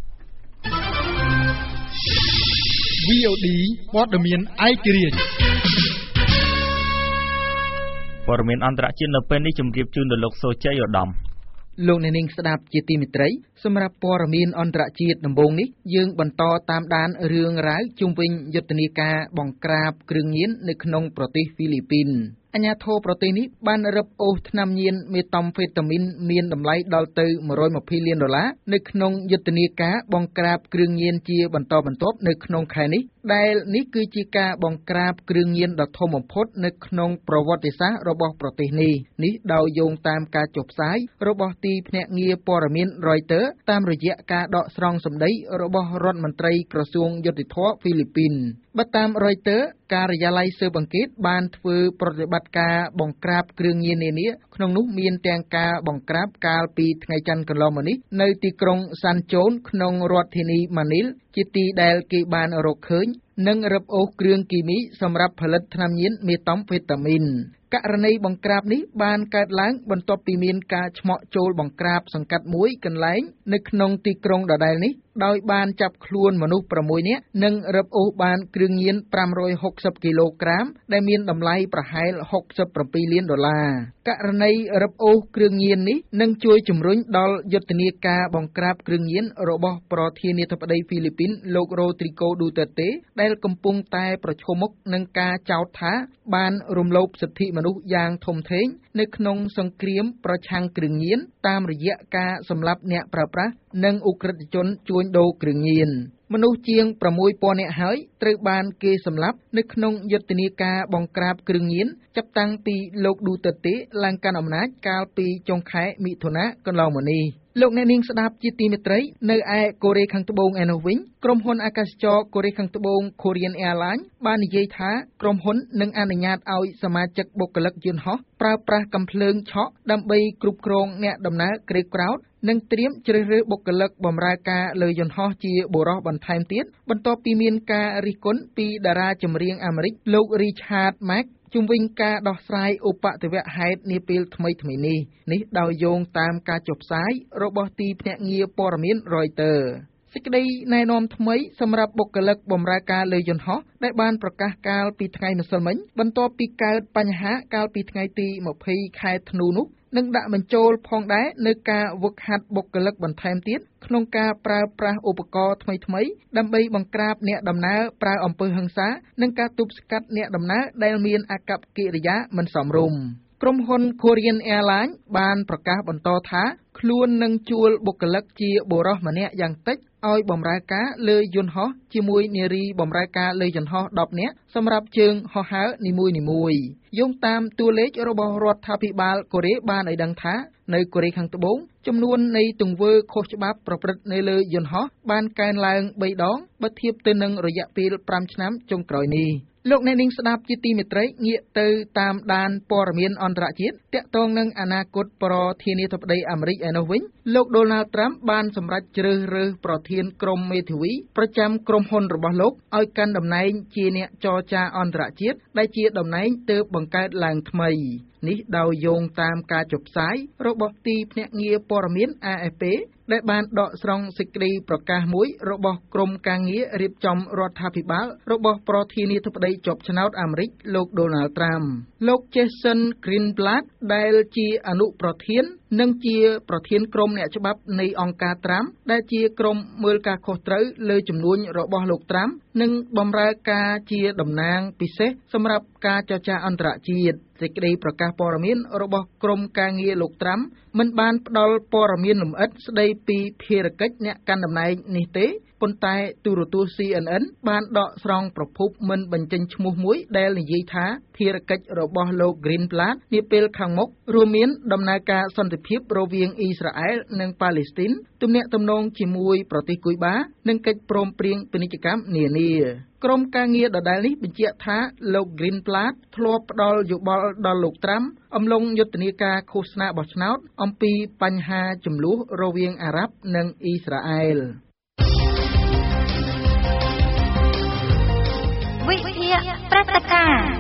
VOD ព័ត៌មានឯករាជ្យព័ត៌មានអន្តរជាតិនៅពេលនេះជម្រាបជូនដល់លោកសូជ័យឧត្តមលោកអ្នកនាងស្ដាប់ជាទីមេត្រីសម្រាប់ព័ត៌មានអន្តរជាតិដំបូងនេះយើងបន្តតាមដានរឿងរ៉ាវជុំវិញយុទ្ធនាការបង្ក្រាបគ្រឿងញៀននៅក្នុងប្រទេសហ្វីលីពីនអាជ្ញាធរប្រទេសនេះបានរឹបអូសថ្នាំញៀនមេតាំហ្វេតាមីនមានតម្លៃដល់ទៅ$120លាននៅក្នុងយុទ្ធនាការបង្ក្រាបគ្រឿងញៀនជាបន្តបន្ទាប់នៅក្នុងខែនេះដែលនេះគឺជាការបង្ក្រាបគ្រឿងញៀនដ៏ធំបំផុតនៅក្នុងប្រវត្តិសាស្ត្ររបស់ប្រទេសនេះដោយយោងតាមការចុះផ្សាយរបស់ទីភ្នាក់ងារព័ត៌មាន Reuters តាមរយៈការដកស្រង់សម្ដីរបស់រដ្ឋមន្ត្រីក្រសួងយុត្តិធម៌ហ្វីលីពីនបើតាម Reuters ការិយាល័យស៊ើបអង្កេតបានធ្វើប្រតិបត្តិការបង្ក្រាបគ្រឿងញៀននានាក្នុងនោះមានទាំងការបង្ក្រាបកាលពីថ្ងៃច័ន្ទកន្លងមកនេះនៅទីក្រុងសាន់ជូនក្នុងរដ្ឋធានីម៉ានីលជាទីដែលគេបានរកឃើញនិងរឹបអូសគ្រឿងគីមីសម្រាប់ផលិតថ្នាំញៀនមេតាំហ្វេតាមីនករណីបង្ក្រាបនេះបានកើតឡើងបន្ទាប់ពីមានការឆ្មក់ចូលបង្ក្រាបសង្កាត់មួយកន្លែងនៅក្នុងទីក្រុងដដែលនេះដោយបានចាប់ខ្លួនមនុស្ស6នាក់និងរឹបអូសបានគ្រឿងញៀន560គីឡូក្រាមដែលមានតម្លៃប្រហែល$67លានករណីរឹបអូសគ្រឿងញៀននេះនឹងជួយជំរុញដល់យុទ្ធនាការបង្ក្រាបគ្រឿងញៀនរបស់ប្រធានាធិបតីហ្វីលីពីនលោក Rodrigo Duterte ដែលកំពុងតែប្រឈមមុខនឹងការចោទថាបានរំលោភសិទ្ធិមនុស្សយ៉ាងធំធេងនៅក្នុងសង្គ្រាមប្រឆាំងគ្រឿងញៀនតាមរយៈការសម្លាប់អ្នកប្រើប្រាស់និងឧក្រិដ្ឋជនជួញដូរគ្រឿងញៀនមនុស្សជាង6000នាក់ហើយត្រូវបានគេសម្លាប់នៅក្នុងយុទ្ធនាការបង្ក្រាបគ្រឿងញៀនចាប់តាំងពីលោកឌូតឺតេឡើងកាន់អំណាចកាលពីចុងខែមិថុនាកន្លងមកនេះលោកអ្នកនាងស្ដាប់ជាទីមេត្រីនៅឯកូរ៉េខាងត្បូងឯនោះវិញក្រុមហ៊ុនអាកាសចរកូរ៉េខាងត្បូង Korean Airlines បាននិយាយថាក្រុមហ៊ុននឹងអនុញ្ញាតឲ្យសមាជិកបុគ្គលិកយន្តហោះប្រើប្រាស់កាំភ្លើងឆក់ដើម្បីគ្រប់គ្រងអ្នកដំណើរក្រេបក្រោតនិងត្រៀមជ្រើសរើសបុគ្គលិកបម្រើការលើយន្តហោះជាបុរសបន្ថែមទៀតបន្ទាប់ពីមានការរិះគន់ពីតារាចម្រៀងអាមេរិកលោក Richard Marxជុំវិញការដោះស្រាយឧបទ្ទវហេតុនាពេលថ្មីៗនេះដោយយោងតាមការចុះផ្សាយរបស់ទីភ្នាក់ងារព័ត៌មាន Reuters សេចក្តីណែនាំថ្មីសម្រាប់បុគ្គលិកបម្រើការលើយន្តហោះដែលបានប្រកាសកាលពីថ្ងៃម្សិលមិញបន្ទាប់ពីកើតបញ្ហាកាលពីថ្ងៃទី20ខែធ្នូនោះនឹងដាក់បញ្ចូលផងដែរនៅការវឹកហាត់បុគ្គលិកបន្ថែមទៀតក្នុងការប្រើប្រាស់ឧបករណ៍ថ្មីៗដើម្បីបង្ក្រាបអ្នកដំណើរប្រើអំពើហិង្សានិងការទប់ស្កាត់អ្នកដំណើរដែលមានអាកប្បកិរិយាមិនសមរម្យក្រុមហ៊ុន Korean Airlines បានប្រកាសបន្តថាខ្លួននឹងជួលបុគ្គលិកជាបុរសម្នាក់យ៉ាងតិចឲ្យបម្រើការលើយន្តហោះជាមួយនារីបម្រើការលើយន្តហោះ10នាក់សម្រាប់ជើងហោះហើរនីមួយៗយោងតាមតួលេខរបស់រដ្ឋាភិបាលកូរ៉េបានឲ្យដឹងថានៅកូរ៉េខាងត្បូងចំនួននៃទង្វើខុសច្បាប់ប្រព្រឹត្តនៅលើយន្តហោះបានកើនឡើង3ដងបើធៀបទៅនឹងរយៈពេល5ឆ្នាំចុងក្រោយនេះលោកអ្នកនាងស្ដាប់ជាទីមេត្រីងាកទៅតាមដានព័ត៌មានអន្តរជាតិទាក់ទងនឹងអនាគតប្រធានាធិបតីអាមេរិកឯនោះវិញលោក Donald Trump បានសម្រេចជ្រើសរើសប្រធានក្រុមមេធាវីប្រចាំក្រុមហ៊ុនរបស់លោកឲ្យកាន់តំណែងជាអ្នកចរចាអន្តរជាតិដែលជាតំណែងទើបបង្កើតឡើងថ្មីនេះដោយយោងតាមការចុះផ្សាយរបស់ទីភ្នាក់ងារព័ត៌មាន AFP ដែលបានដកស្រង់សេចក្តីប្រកាសមួយរបស់ក្រុមការងាររៀបចំរដ្ឋាភិបាលរបស់ប្រធានាធិបតីជាប់ឆ្នោតអាមេរិកលោក Donald Trump លោក Jason Greenblatt ដែលជាអនុប្រធាននិងជាប្រធានក្រុមអ្នកច្បាប់នៃអង្គការ Trump ដែលជាក្រុមមើលការខុសត្រូវលើជំនួញរបស់លោក Trump និងបម្រើការជាតំណាងពិសេសសម្រាប់ការចរចាអន្តរជាតិសេចក្តីប្រកាសព័ត៌មានរបស់ក្រុមការងារលោក Trump មិនបានផ្ដល់ព័ត៌មានលម្អិតស្ដីពីភារកិច្ចអ្នកកាន់តំណែងនេះទេប៉ុន្តែទូរទស្សន៍ CNN បានដកស្រង់ប្រភពមិនបញ្ចេញឈ្មោះមួយដែលនិយាយថាភារកិច្ចរបស់លោក Greenblatt នាពេលខាងមុខរួមមានដំណើរការសន្តិភាពរវាងអ៊ីស្រាអែលនិងប៉ាឡេស្ទីនទំនាក់ទំនងជាមួយប្រទេសគូបានិងកិច្ចព្រមព្រៀងពាណិជ្ជកម្មនានាក្រុមការងារដដែលនេះបញ្ជាក់ថាលោក Greenblatt ធ្លាប់ផ្ដល់យោបល់ដល់លោក Trump អំឡុងយុទ្ធនាការឃោសនាបោះឆ្នោតអំពីបញ្ហាជម្លោះរវាងអារ៉ាប់និងអ៊ីស្រាអែលវិទ្យាព្រឹត្តិការណ៍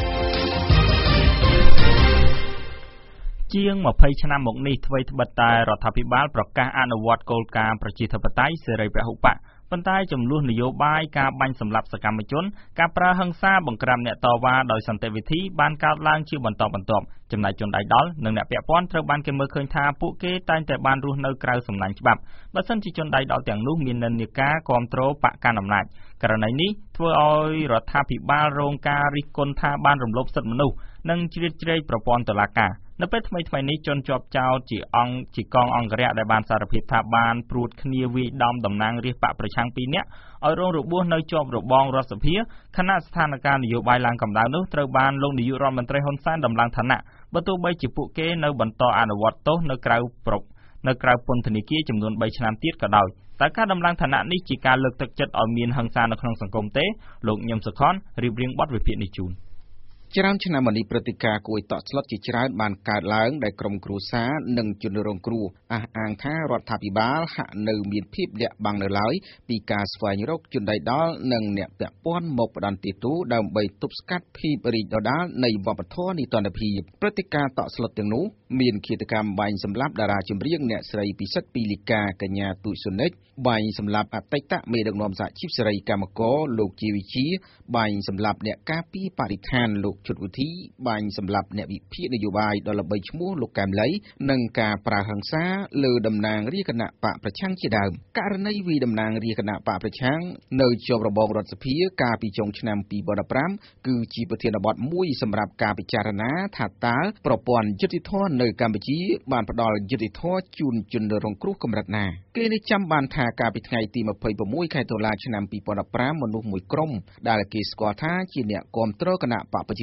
ជាង20ឆ្នាំមកនេះថ្មីត្បិតតែរដ្ឋាភិបាលប្រកាសអនុវត្តគោលការណ៍ប្រជាធិបតេយ្យសេរីពហុបកប៉ុន្តែចំនួននយោបាយការបាញ់សម្លាប់សកម្មជនការប្រើហិង្សាបង្ក្រាបអ្នកតវ៉ាដោយសន្តិវិធីបានកើតឡើងជាបន្តបន្ទាប់ចំណែកជនដៃដល់និងអ្នកពាក់ព័ន្ធត្រូវបានគេមើលឃើញថាពួកគេតែងតែបានរស់នៅក្រៅសំណាញ់ច្បាប់បើសិនជាជនដៃដល់ទាំងនោះមាននិន្នាការគ្រប់គ្រងបកកាន់អំណាចករណីនេះធ្វើឲ្យរដ្ឋាភិបាលរងការរិះគន់ថាបានរំលោភសិទ្ធិមនុស្សនិងជ្រៀតជ្រែកប្រព័ន្ធតុលាការនៅពេលថ្មីៗនេះជនជាប់ចោទជាកងអង្គរៈដែលបានសារភាពថាបានព្រួតគ្នាវាយដំតំណាងរាស្ត្របកប្រឆាំង2នាក់ឲ្យរងរបួសនៅជាប់របងរដ្ឋសភាខណៈស្ថានភាពនយោបាយឡើងកម្ដៅនោះត្រូវបានលោកនាយករដ្ឋមន្ត្រីហ៊ុនសែនដំឡើងឋានៈបើទោះបីជាពួកគេនៅបន្តអនុវត្តទោសនៅក្រៅពន្ធនាគារចំនួន3ឆ្នាំទៀតក៏ដោយតែការដំឡើងឋានៈនេះជាការលើកទឹកចិត្តឲ្យមានហិង្សានៅក្នុងសង្គមទេលោកញឹមសុខនរៀបរៀងបទវិភាគនេះជូនច្រើនឆ្នាំមកនេះព្រឹត្តិការណ៍គួរឲ្យតក់ស្លុតជាច្រើនបានកើតឡើងដែលក្រុមគ្រួសារនិងជនរងគ្រោះអះអាងថារដ្ឋាភិបាលហាក់នៅមានភាពលាក់បាំងនៅឡើយពីការស្វែងរកជនដៃដល់និងអ្នកពាក់ព័ន្ធមកផ្ដន្ទាទោសដើម្បីទប់ស្កាត់ភាពរីកដុលនៃវប្បធម៌នីតិរដ្ឋភាពព្រឹត្តិការណ៍តក់ស្លុតទាំងនោះមានឃាតកម្មបាញ់សម្លាប់តារាចម្រៀងអ្នកស្រីពិសិដ្ឋពីលីកាកញ្ញាទូចសុនិចបាញ់សម្លាប់អតីតមេដឹកនាំសហជីពសេរីកម្មករលោកជាវិជាបាញ់សម្លាប់អ្នកការពារបរិស្ថានលោកជុតវិធីបាញ់សម្លាប់អ្នកវិភាគនយោបាយដ៏ល្បីឈ្មោះលោកកែមលីនិងការប្រើហិង្សាលើតំណាងរាជគណៈបកប្រឆាំងជាដើមករណីវាយតំណាងរាជគណៈបកប្រឆាំងនៅជាប់របងរដ្ឋសភាកាលពីចុងឆ្នាំ2015គឺជាប្រធានបទមួយសម្រាប់ការពិចារណាថាតើប្រព័ន្ធយុត្តិធម៌នៅកម្ពុជាបានផ្ដល់យុត្តិធម៌ជូនជនរងគ្រោះកម្រិតណាគេនេះចាំបានថាកាលពីថ្ងៃទី26ខែតុលាឆ្នាំ2015មនុស្សមួយក្រុមដែលគេស្គាល់ថាជាអ្នកគាំទ្រគណៈបកប្រជា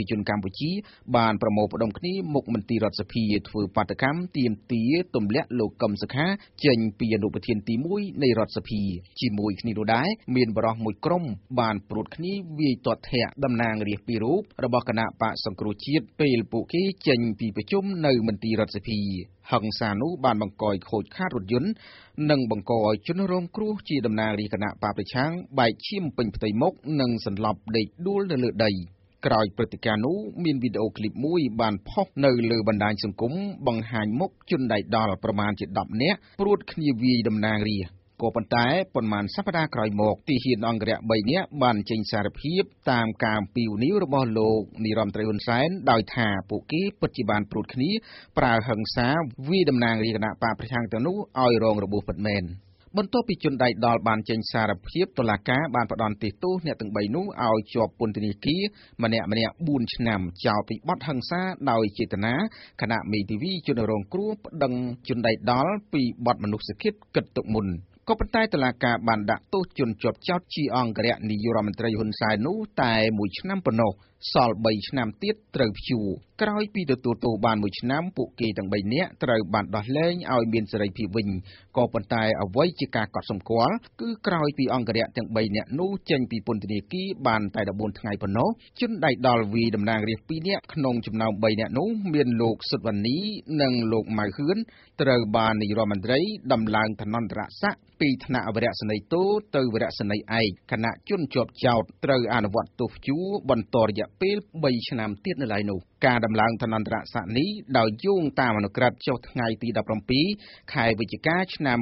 ជនកម្ពុជាបានប្រមូលផ្ដុំគ្នាមុខមន្ទីររដ្ឋសភាធ្វើបាតកម្មទាមទារទម្លាក់លោកកឹមសុខាចេញពីអនុប្រធានទី1នៃរដ្ឋសភាជាមួយគ្នានោះដែរមានបរិសុទ្ធមួយក្រុមបានព្រួតគ្នាវាយទាត់ធាក់តំណាងរាស្ត្រពីររូបរបស់គណៈបកសង្គ្រោះជាតិពេលពួកគេចេញពីប្រជុំនៅមន្ទីររដ្ឋសភាហិង្សានោះបានបង្កឲ្យខូចខាតរថយន្តនិងបង្កឲ្យជនរងគ្រោះជាតំណាងរាស្ត្រគណៈបកប្រឆាំងបែកឈាមពេញផ្ទៃមុខនិងសន្លប់ដេកដួលនៅលើដីក្រោយព្រឹត្តិការណ៍នោះមានវីដេអូឃ្លីបមួយបានផុសនៅលើបណ្ដាញសង្គមបង្ហាញមុខជនដៃដល់ប្រមាណជា10នាក់ព្រួតគ្នាវាយតំណាងរាស្ត្រក៏ប៉ុន្តែប៉ុន្មានសប្តាហ៍ក្រោយមកទាហានអង្គរៈ3នាក់បានចេញសារភាពតាមការអំពាវនាវរបស់លោកនាយរដ្ឋមន្ត្រីហ៊ុនសែនដោយថាពួកគេពិតជាបានព្រួតគ្នាប្រើហិង្សាវាយតំណាងរាស្ត្រគណៈបកប្រឆាំងទាំងនោះឲ្យរងរបួសពិតមែនបន្ទាប់ពីជនដៃដល់បានចេញសារភាពតុលាការបានផ្តន្ទាទោសអ្នកទាំង3នោះឲ្យជាប់ពន្ធនាគារម្នាក់4ឆ្នាំចោទពីបទហិង្សាដោយចេតនាគណៈមេធាវីជនរងគ្រោះប្តឹងជនដៃដល់ពីបទមនុស្សឃាតគិតទុកមុនក៏ប៉ុន្តែតុលាការបានដាក់ទោសជនជាប់ចោទជាអង្គរៈនាយករដ្ឋមន្ត្រីហ៊ុនសែននោះតែ1ឆ្នាំប៉ុណ្ណោះសល់3ឆ្នាំទៀតត្រូវព្យួរក្រោយពីទទួលទោសបាន1ឆ្នាំពួកគេទាំង3នាក់ត្រូវបានដោះលែងឲ្យមានសេរីភាពវិញក៏ប៉ុន្តែអ្វីជាការកត់សម្គាល់គឺក្រោយពីអង្គរៈទាំង3នាក់នោះចេញពីពន្ធនាគារបានតែ14ថ្ងៃប៉ុណ្ណោះជនដៃដល់វាយតំណាងរាស្ត្រ2នាក់ក្នុងចំណោម3នាក់នោះមានលោកសុតវណ្ណីនិងលោកម៉ៅហឿនត្រូវបាននាយរដ្ឋមន្ត្រីដំឡើងឋានន្តរស័ក្តិពីថ្នាក់វរៈសេនីយ៍តូទៅវរៈសេនីយ៍ឯកគណៈជនជាប់ចោទត្រូវអនុវត្តទោសព្យួរបន្តរយៈពេល3ឆ្នាំទៀតនៅឡើយនោះការដំឡើងឋានន្តរស័ក្តិនេះដោយយោងតាមអនុក្រឹត្យចុះថ្ងៃទី17ខែវិច្ឆិកាឆ្នាំ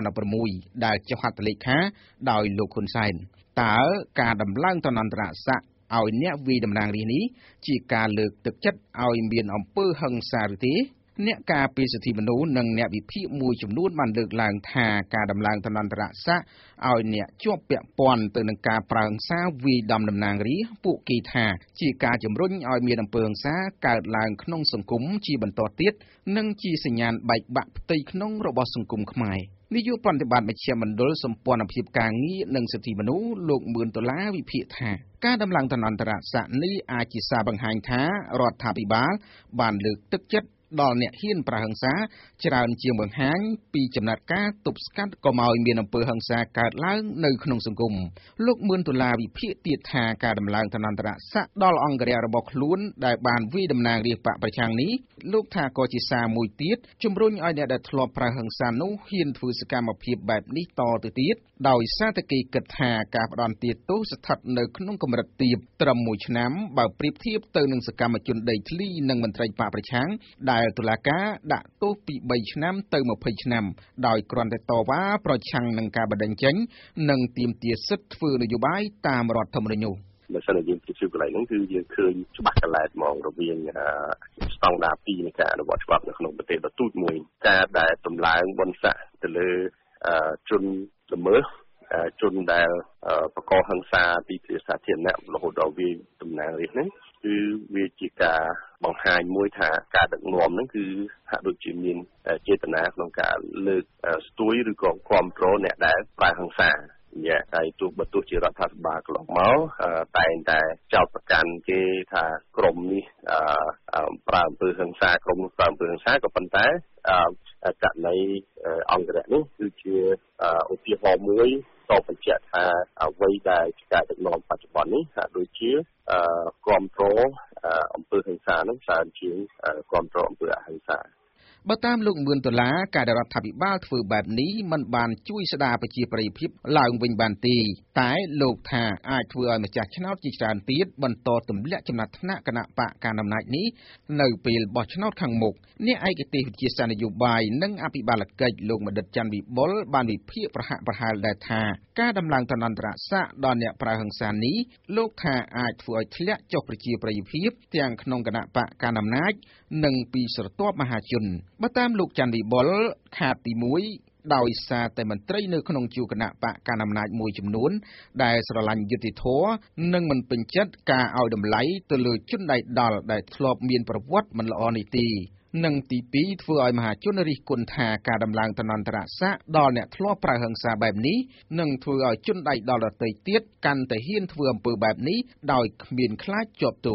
2016ដែលចុះហត្ថលេខាដោយលោកហ៊ុនសែនតើការដំឡើងឋានន្តរស័ក្តិឲ្យអ្នកវាយតំណាងរាស្ត្រនេះជាការលើកទឹកចិត្តឲ្យមានអំពើហិង្សាឬទេអ្នកការពារសិទ្ធិមនុស្សនិងអ្នកវិភាគមួយចំនួនបានលើកឡើងថាការដំឡើងឋានន្តរស័ក្តិឲ្យអ្នកជាប់ពាក់ព័ន្ធទៅនឹងការប្រើហិង្សាវាយដំណាងរាស្ត្រពួកគេថាជាការជំរុញឲ្យមានអំពើហិង្សាកើតឡើងក្នុងសង្គមជាបន្តទៀតនិងជាសញ្ញាណបែកបាក់ផ្ទៃក្នុងរបស់សង្គមខ្មែរនាយកប្រតិបត្តិមជ្ឈមណ្ឌលសម្ព័ន្ធភាពការងារនិងសិទ្ធិមនុស្សលោកមឿនដុល្លារវិភាគថាការដំឡើងឋានន្តរស័ក្តិនេះអាចជាសារបង្ហាញថារដ្ឋាភិបាលបានលើកទឹកចិត្តដល់អ្នកហ៊ានប្រើហិង្សាច្រើនជាងបង្ហាញពីចំណាត់ការទប់ស្កាត់កុំឲ្យមានអំពើហិង្សាកើតឡើងនៅក្នុងសង្គមលោកមឿនដុល្លារវិភាគទៀតថាការដំឡើងឋានន្តរស័ក្តិដល់អង្គរៈរបស់ខ្លួនដែលបានវាយតំណាងរាស្ត្របកប្រឆាំងនេះលោកថាក៏ជាសារមួយទៀតជំរុញឲ្យអ្នកដែលធ្លាប់ប្រើហិង្សានោះហ៊ានធ្វើសកម្មភាពបែបនេះតទៅទៀតដោយសារតែគេគិតថាការផ្ដន្ទាទោសស្ថិតនៅក្នុងកម្រិតទាបត្រឹម1ឆ្នាំបើប្រៀបធៀបទៅនឹងសកម្មជនដីធ្លីនិងមន្ត្រីបកប្រឆាំងដែលតុលាការដាក់ទោសពី3ឆ្នាំទៅ20ឆ្នាំដោយគ្រាន់តែតវ៉ាប្រឆាំងនឹងការបណ្តេញចេញនិងទាមទារសិទ្ធិធ្វើនយោបាយតាមរដ្ឋធម្មនុញ្ញនោះបើសិនជាយើងជិះកន្លែងហ្នឹងគឺយើងឃើញច្បាស់កន្លែងហ្មងរវាងស្តង់ដារ2នៃការអនុវត្តច្បាប់នៅក្នុងប្រទេសដ៏ទូចមួយការដែលតម្លើងបនស័ក្តិទៅលើជនល្មើសជនដែលបង្កហិង្សាទីធ្លាសាធារណៈរហូតដល់វាតំណាងរាស្ត្រហ្នឹងគឺវាជាការបង្ហាញមួយថាការដឹកនាំហ្នឹងគឺហាក់ដូចជាមានចេតនាក្នុងការលើកស្ទួយឬក៏គាំទ្រអ្នកដែលប្រើហិង្សាហើយបើទោះជារដ្ឋាភិបាលកន្លងមកតែងតែចោទប្រកាន់គេថាក្រុមនេះប្រើអំពើហិង្សាក្រុមនោះប្រើអំពើហិង្សាក៏ប៉ុន្តែករណីអង្គរៈនេះគឺជាឧទាហរណ៍មួយតបបញ្ជាក់ថាអ្វីដែលការដឹកនាំបច្ចុប្បន្ននេះហាក់ដូចជាគ្រប់គ្រងអំពើហិង្សានឹងច្រើនជាងគ្រប់គ្រងអំពើអហិង្សាបើតាមលោកមឿនដុល្លារការដែលរដ្ឋាភិបាលធ្វើបែបនេះមិនបានជួយស្ដារប្រជាប្រិយភាពឡើងវិញបានទេតែលោកថាអាចធ្វើឲ្យម្ចាស់ឆ្នោតជាច្រើនទៀតបន្តទម្លាក់ចំណាត់ថ្នាក់គណៈបកកណ្ដាលអំណាចនេះនៅពេលបោះឆ្នោតខាងមុខអ្នកឯកទេសវិទ្យាសាស្ត្រនយោបាយនិងអភិបាលកិច្ចលោកមឌិតច័ន្ទវិបុលបានវិភាគប្រហាក់ប្រហែលដែរថាការដំឡើងឋានន្តរស័ក្តិដល់អ្នកប្រើហិង្សានេះលោកថាអាចធ្វើឲ្យធ្លាក់ចុះប្រជាប្រិយភាពទាំងក្នុងគណៈបកកណ្ដាលអំណាចនិងពីស្រទាប់មហាជនបើតាមលោកច័ន្ទវិបុលខាតទី1ដោយសារតែមន្ត្រីនៅក្នុងជួរគណៈបកកណ្ដាលអំណាចមួយចំនួនដែលស្រឡាញ់យុត្តិធម៌និងមិនពេញចិត្តការឲ្យតម្លៃទៅលើជនដៃដល់ដែលធ្លាប់មានប្រវត្តិមិនល្អនេះទេនិងទី2ធ្វើឲ្យមហាជនរិះគន់ថាការដំឡើងឋានន្តរស័ក្តិដល់អ្នកធ្លាប់ប្រើហិង្សាបែបនេះនឹងធ្វើឲ្យជនដៃដល់ដទៃទៀតកាន់តែហ៊ានធ្វើអំពើបែបនេះដោយគ្មានខ្លាចជាប់ទោសក៏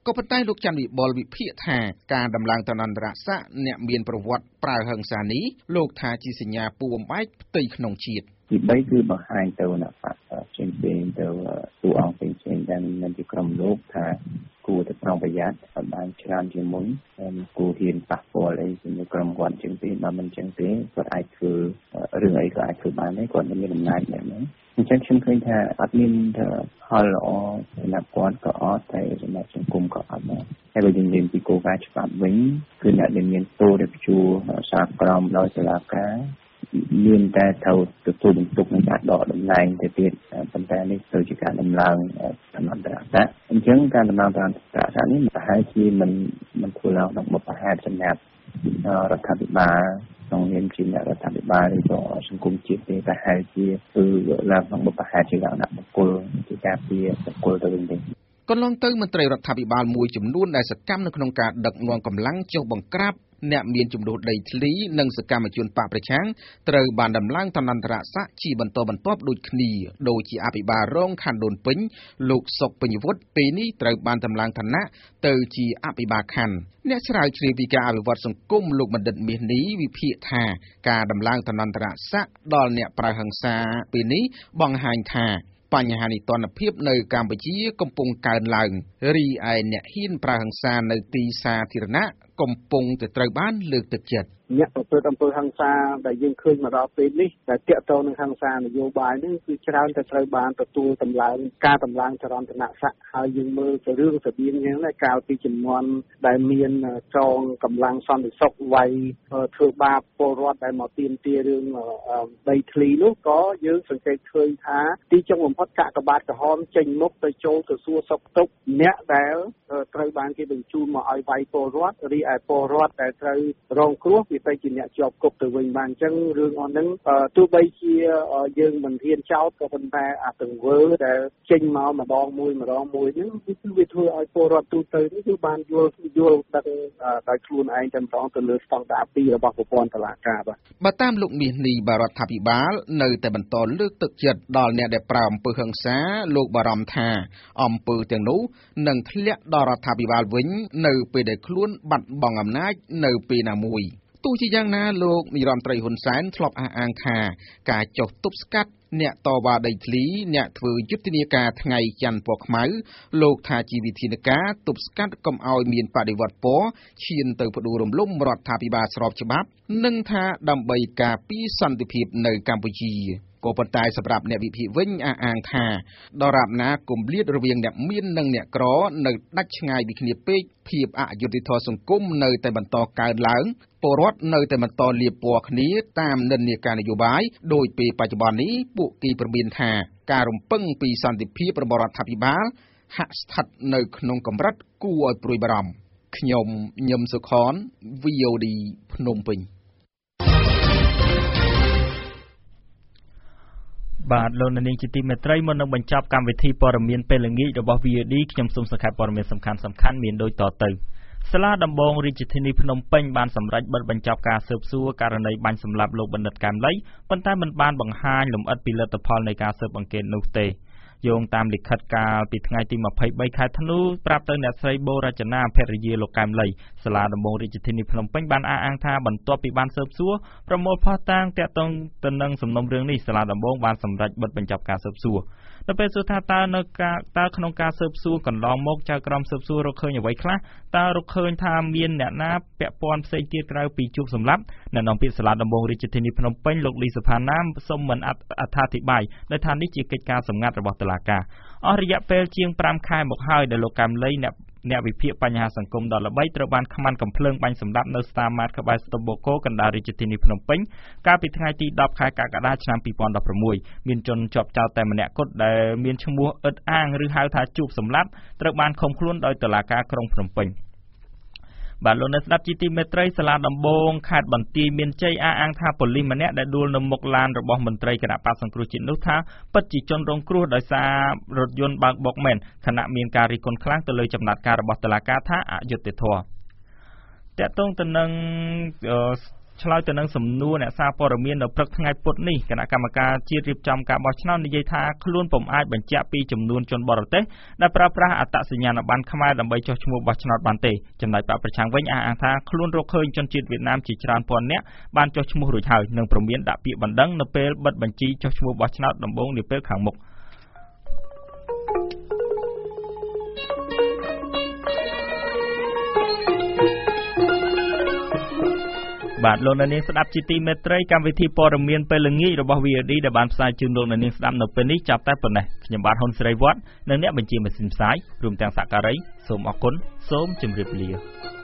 ក៏ប៉ុន្តែលោកច័ន្ទវិបុលវិភាគថាការដំឡើងតំណន្តរស័ក្តិអ្នកមានប្រវត្តិប្រើហិង្សានេះលោកថាជាសញ្ញាពួរបំបែកផ្ទៃក្នុងជាតិទី3គឺបង្ហាញទៅអ្នកបកចេញទៅទូអង្គផ្សេងៗដែលមានជាក្រុមលោកថាគួរតែប្រុងប្រយ័ត្នឲ្យបានច្រើនជាងមុនគួរហ៊ានប៉ះពាល់អីជាមួយក្រុមគាត់ជាងទេបើមិនចឹងទេគាត់អាចធ្វើរឿងអីក៏អាចធ្វើបានដែរគាត់មានអំណាចដែរណាអញ្ចឹងខ្ញុំឃើញថាអត់មានផលល្អសម្រាប់គាត់ក៏អត់តែសម្រាប់សង្គមក៏អត់ដែរហើយបើយើងនិយាយពីគោលការណ៍ច្បាប់វិញគឺអ្នកដែលមានទោសដែលព្យួរសារក្រមដោយតុលាការមានតែត្រូវទទួលបន្ទុកនឹងការដកដំឡើងទៅទៀតប៉ុន្តែនេះទៅជាការដំឡើងតំណន្តរស័ក្តិអញ្ចឹងការដំឡើងតំណន្តរស័ក្តិនេះប្រហែលជាមិនធ្វើឡើងក្នុងបុព្វហេតុសម្រាប់រដ្ឋាភិបាលក្នុងនាមជាអ្នករដ្ឋាភិបាលឬក៏សង្គមជាតិទេប្រហែលជាគឺឡើងក្នុងបុព្វហេតុជាលក្ខណៈបុគ្គលជាការពារបុគ្គលទៅវិញទេកន្លងទៅមន្ត្រីរដ្ឋាភិបាលមួយចំនួនដែលសកម្មនៅក្នុងការដឹកនាំកម្លាំងចុះបង្ក្រាបអ្នកមានចំនួនដីធ្លីនិងសកម្មជនបកប្រឆាំងត្រូវបានដំឡើងតំណន្តរស័ក្តិជាបន្តបន្ទាប់ដូចគ្នាដូចជាអភិបាលរងខណ្ឌដូនពេញលោកសុកពេញវុឌ្ឍពេលនេះត្រូវបានដំឡើងឋានៈទៅជាអភិបាលខណ្ឌអ្នកស្រាវជ្រាវពីការអភិវឌ្ឍសង្គមលោកបណ្ឌិតមាសនេះវិភាគថាការដំឡើងតំណន្តរស័ក្តិដល់អ្នកប្រើហិង្សាពេលនេះបង្ហាញថាបញ្ហានីតិរដ្ឋភាពនៅកម្ពុជាកំពុងកើនឡើងរីឯអ្នកហ៊ានប្រើហិង្សានៅទីសាធារណៈកំពុងតែត្រូវបានលើកទឹកចិត្តអ្នកប្រព្រឹត្តអំពើហិង្សាដែលយើងឃើញមកដល់ពេលនេះដែលតាក់ទងនឹងហិង្សានយោបាយនេះគឺច្រើនតែត្រូវបានទទួលតម្លើងការតម្លើងចរន្តនស័ក្តិហើយយើងមើលទៅរឿងស្បៀងហ្នឹងដែរកាលពីជំនាន់ដែលមានចងកម្លាំងសន្តិសុខវាយធ្វើបាបពលរដ្ឋដែលមកទាមទាររឿងដីធ្លីនោះក៏យើងសង្កេតឃើញថាទីចុងបំផុតកាកបាទក្រហមចេញមុខទៅចូលទៅសួរសុខទុក្ខអ្នកដែលត្រូវបានគេបញ្ជូនមកឲ្យវាយពលរដ្ឋរីឯពលរដ្ឋដែលត្រូវរងគ្រោះទៅជាអ្នកជាប់គុកទៅវិញបានអញ្ចឹងរឿងអស់ហ្នឹងទោះបីជាយើងមិនហ៊ានចោទក៏ប៉ុន្តែអាទង្វើដែលចេញមកម្ដងមួយហ្នឹងគឺវាធ្វើឲ្យពលរដ្ឋទូទៅនេះគឺបានយល់ដឹងដោយខ្លួនឯងតែម្ដងទៅលើស្តង់ដារ2របស់ប្រព័ន្ធតុលាការបាទបើតាមលោកមាសនេះបរដ្ឋាភិបាលនៅតែបន្តលើកទឹកចិត្តដល់អ្នកដែលប្រើអំពើហិង្សាលោកបារម្ភថាអំពើទាំងនោះនឹងធ្លាក់ដល់រដ្ឋាភិបាលវិញនៅពេលដែលខ្លួនបាត់បង់អំណាចនៅពេលណាមួយទោះជាយ៉ាងណាលោកនាយរដ្ឋមន្ត្រីហ៊ុនសែនធ្លាប់អះអាងថាការចុះទប់ស្កាត់អ្នកតវ៉ាដីធ្លីអ្នកធ្វើយុទ្ធនាការថ្ងៃច័ន្ទពណ៌ខ្មៅលោកថាជាវិធានការទប់ស្កាត់កុំឲ្យមានបដិវត្តពណ៌ឈានទៅផ្ដួលរំលំរដ្ឋាភិបាលស្របច្បាប់និងថាដើម្បីការពារសន្តិភាពនៅកម្ពុជាក៏ប៉ុន្តែសម្រាប់អ្នកវិភាគវិញអះអាងថាដរាបណាគម្លាតរវាងអ្នកមាននិងអ្នកក្រនៅដាច់ឆ្ងាយពីគ្នាពេកភាពអយុត្តិធម៌សង្គមនៅតែបន្តកើនឡើងពលរដ្ឋនៅតែបន្តលាបពណ៌គ្នាតាមនិន្នាការនយោបាយដោយពេលបច្ចុប្បន្ននេះពួកគេព្រមានថាការរំពឹងពីសន្តិភាពរបស់រដ្ឋាភិបាលហាក់ស្ថិតនៅក្នុងកម្រិតគួរឲ្យព្រួយបារម្ភខ្ញុំញឹមសុខន VOD ភ្នំពេញបាទលោកនាងជាទីមេត្រីមុននឹងបញ្ចប់កម្មវិធីព័ត៌មានពេលល្ងាចរបស់ VOD ខ្ញុំសូមសង្ខេបព័ត៌មានសំខាន់ៗមានដូចតទៅសាលាដំបងរាជធានីភ្នំពេញបានសម្រេចបិទបញ្ចប់ការស៊ើបសួរករណីបាញ់សម្លាប់លោកបណ្ឌិតកែមលីប៉ុន្តែមិនបានបង្ហាញលម្អិតពីលទ្ធផលនៃការស៊ើបអង្កេតនោះទេយោងតាមលិខិតកាលពីថ្ងៃទី23ខែធ្នូប្រាប់ទៅអ្នកស្រីបូរចនាភរិយាលោកកែមលីសាលាដំបងរាជធានីភ្នំពេញបានអះអាងថាបន្ទាប់ពីបានស៊ើបសួរប្រមូលភស្តុតាងទាក់ទងទៅនឹងសំណុំរឿងនេះសាលាដំបងបានសម្រេចបិទបញ្ចប់ការស៊ើបសួរនៅពេលសួរថាតើក្នុងការស៊ើបសួរកន្លងមកចៅក្រមស៊ើបសួររកឃើញអ្វីខ្លះតើរកឃើញថាមានអ្នកណាពាក់ព័ន្ធផ្សេងទៀតក្រៅពីជួបសម្លាប់អ្នកនាំពាក្យសាលាដំបងរាជធានីភ្នំពេញលោកលីសុផាណាមសូមមិនអត្ថាធិប្បាយដោយថានេះជាកិច្ចការសម្ងាត់របស់តុលាការអស់រយៈពេលជាង5ខែមកហើយដែលលោកកែមលីអ្នកវិភាគបញ្ហាសង្គមដ៏ល្បីត្រូវបានខ្មាន់កំភ្លើងបាញ់សម្លាប់នៅស្តារម៉ាតក្បែរស្តុបបូកូកណ្ដាលរាជធានីភ្នំពេញកាលពីថ្ងៃទី10ខែកក្កដាឆ្នាំ2016មានជនជាប់ចោទតែម្នាក់គត់ដែលមានឈ្មោះអ៊ិតអាងឬហៅថាជួបសម្លាប់ត្រូវបានឃុំខ្លួនដោយតុលាការក្រុងភ្នំពេញបាទលោកអ្នកស្ដាប់ជាទីមេត្រីសាលាដំបងខេត្តបន្ទាយមានជ័យអះអាងថាប៉ូលីសម្នាក់ដែលដួលនៅមុខឡានរបស់មន្ត្រីគណៈបក្សសង្គ្រោះជាតិនោះថាពិតជាជនរងគ្រោះដោយសាររថយន្តបើកបុកមែនខណៈមានការរិះគន់ខ្លាំងទៅលើចំណាត់ការរបស់តុលាការថាអយុត្តិធម៌តាក់ទងទៅនឹងឆ្លើយទៅនឹងសំណួរអ្នកសារព័ត៌មាននៅព្រឹកថ្ងៃពុធនេះគណៈកម្មការជាតិរៀបចំការបោះឆ្នោតនិយាយថាខ្លួនពុំអាចបញ្ជាក់ពីចំនួនជនបរទេសដែលប្រើប្រាស់អត្តសញ្ញាណប័ណ្ណខ្មែរដើម្បីចុះឈ្មោះបោះឆ្នោតបានទេចំណែកបកប្រឆាំងវិញអះអាងថាខ្លួនរកឃើញជនជាតិវៀតណាមជាច្រើនពាន់នាក់បានចុះឈ្មោះរួចហើយនិងព្រមានដាក់ពាក្យបណ្ដឹងនៅពេលបិទបញ្ជីចុះឈ្មោះបោះឆ្នោតដំបូងនាពេលខាងមុខបាទលោកអ្នកនាងស្ដាប់ជាទីមេត្រីកម្មវិធីព័ត៌មានពេលល្ងាចរបស់ VOD ដែលបានផ្សាយជូនលោកអ្នកនាងស្ដាប់នៅពេលនេះចាប់តែប៉ុណ្ណេះខ្ញុំបាទហ៊ុនសេរីវត្តនិងអ្នកបញ្ជាម៉ាស៊ីនផ្សាយរួមទាំងសក្ការីសូមអរគុណសូមជម្រាបលា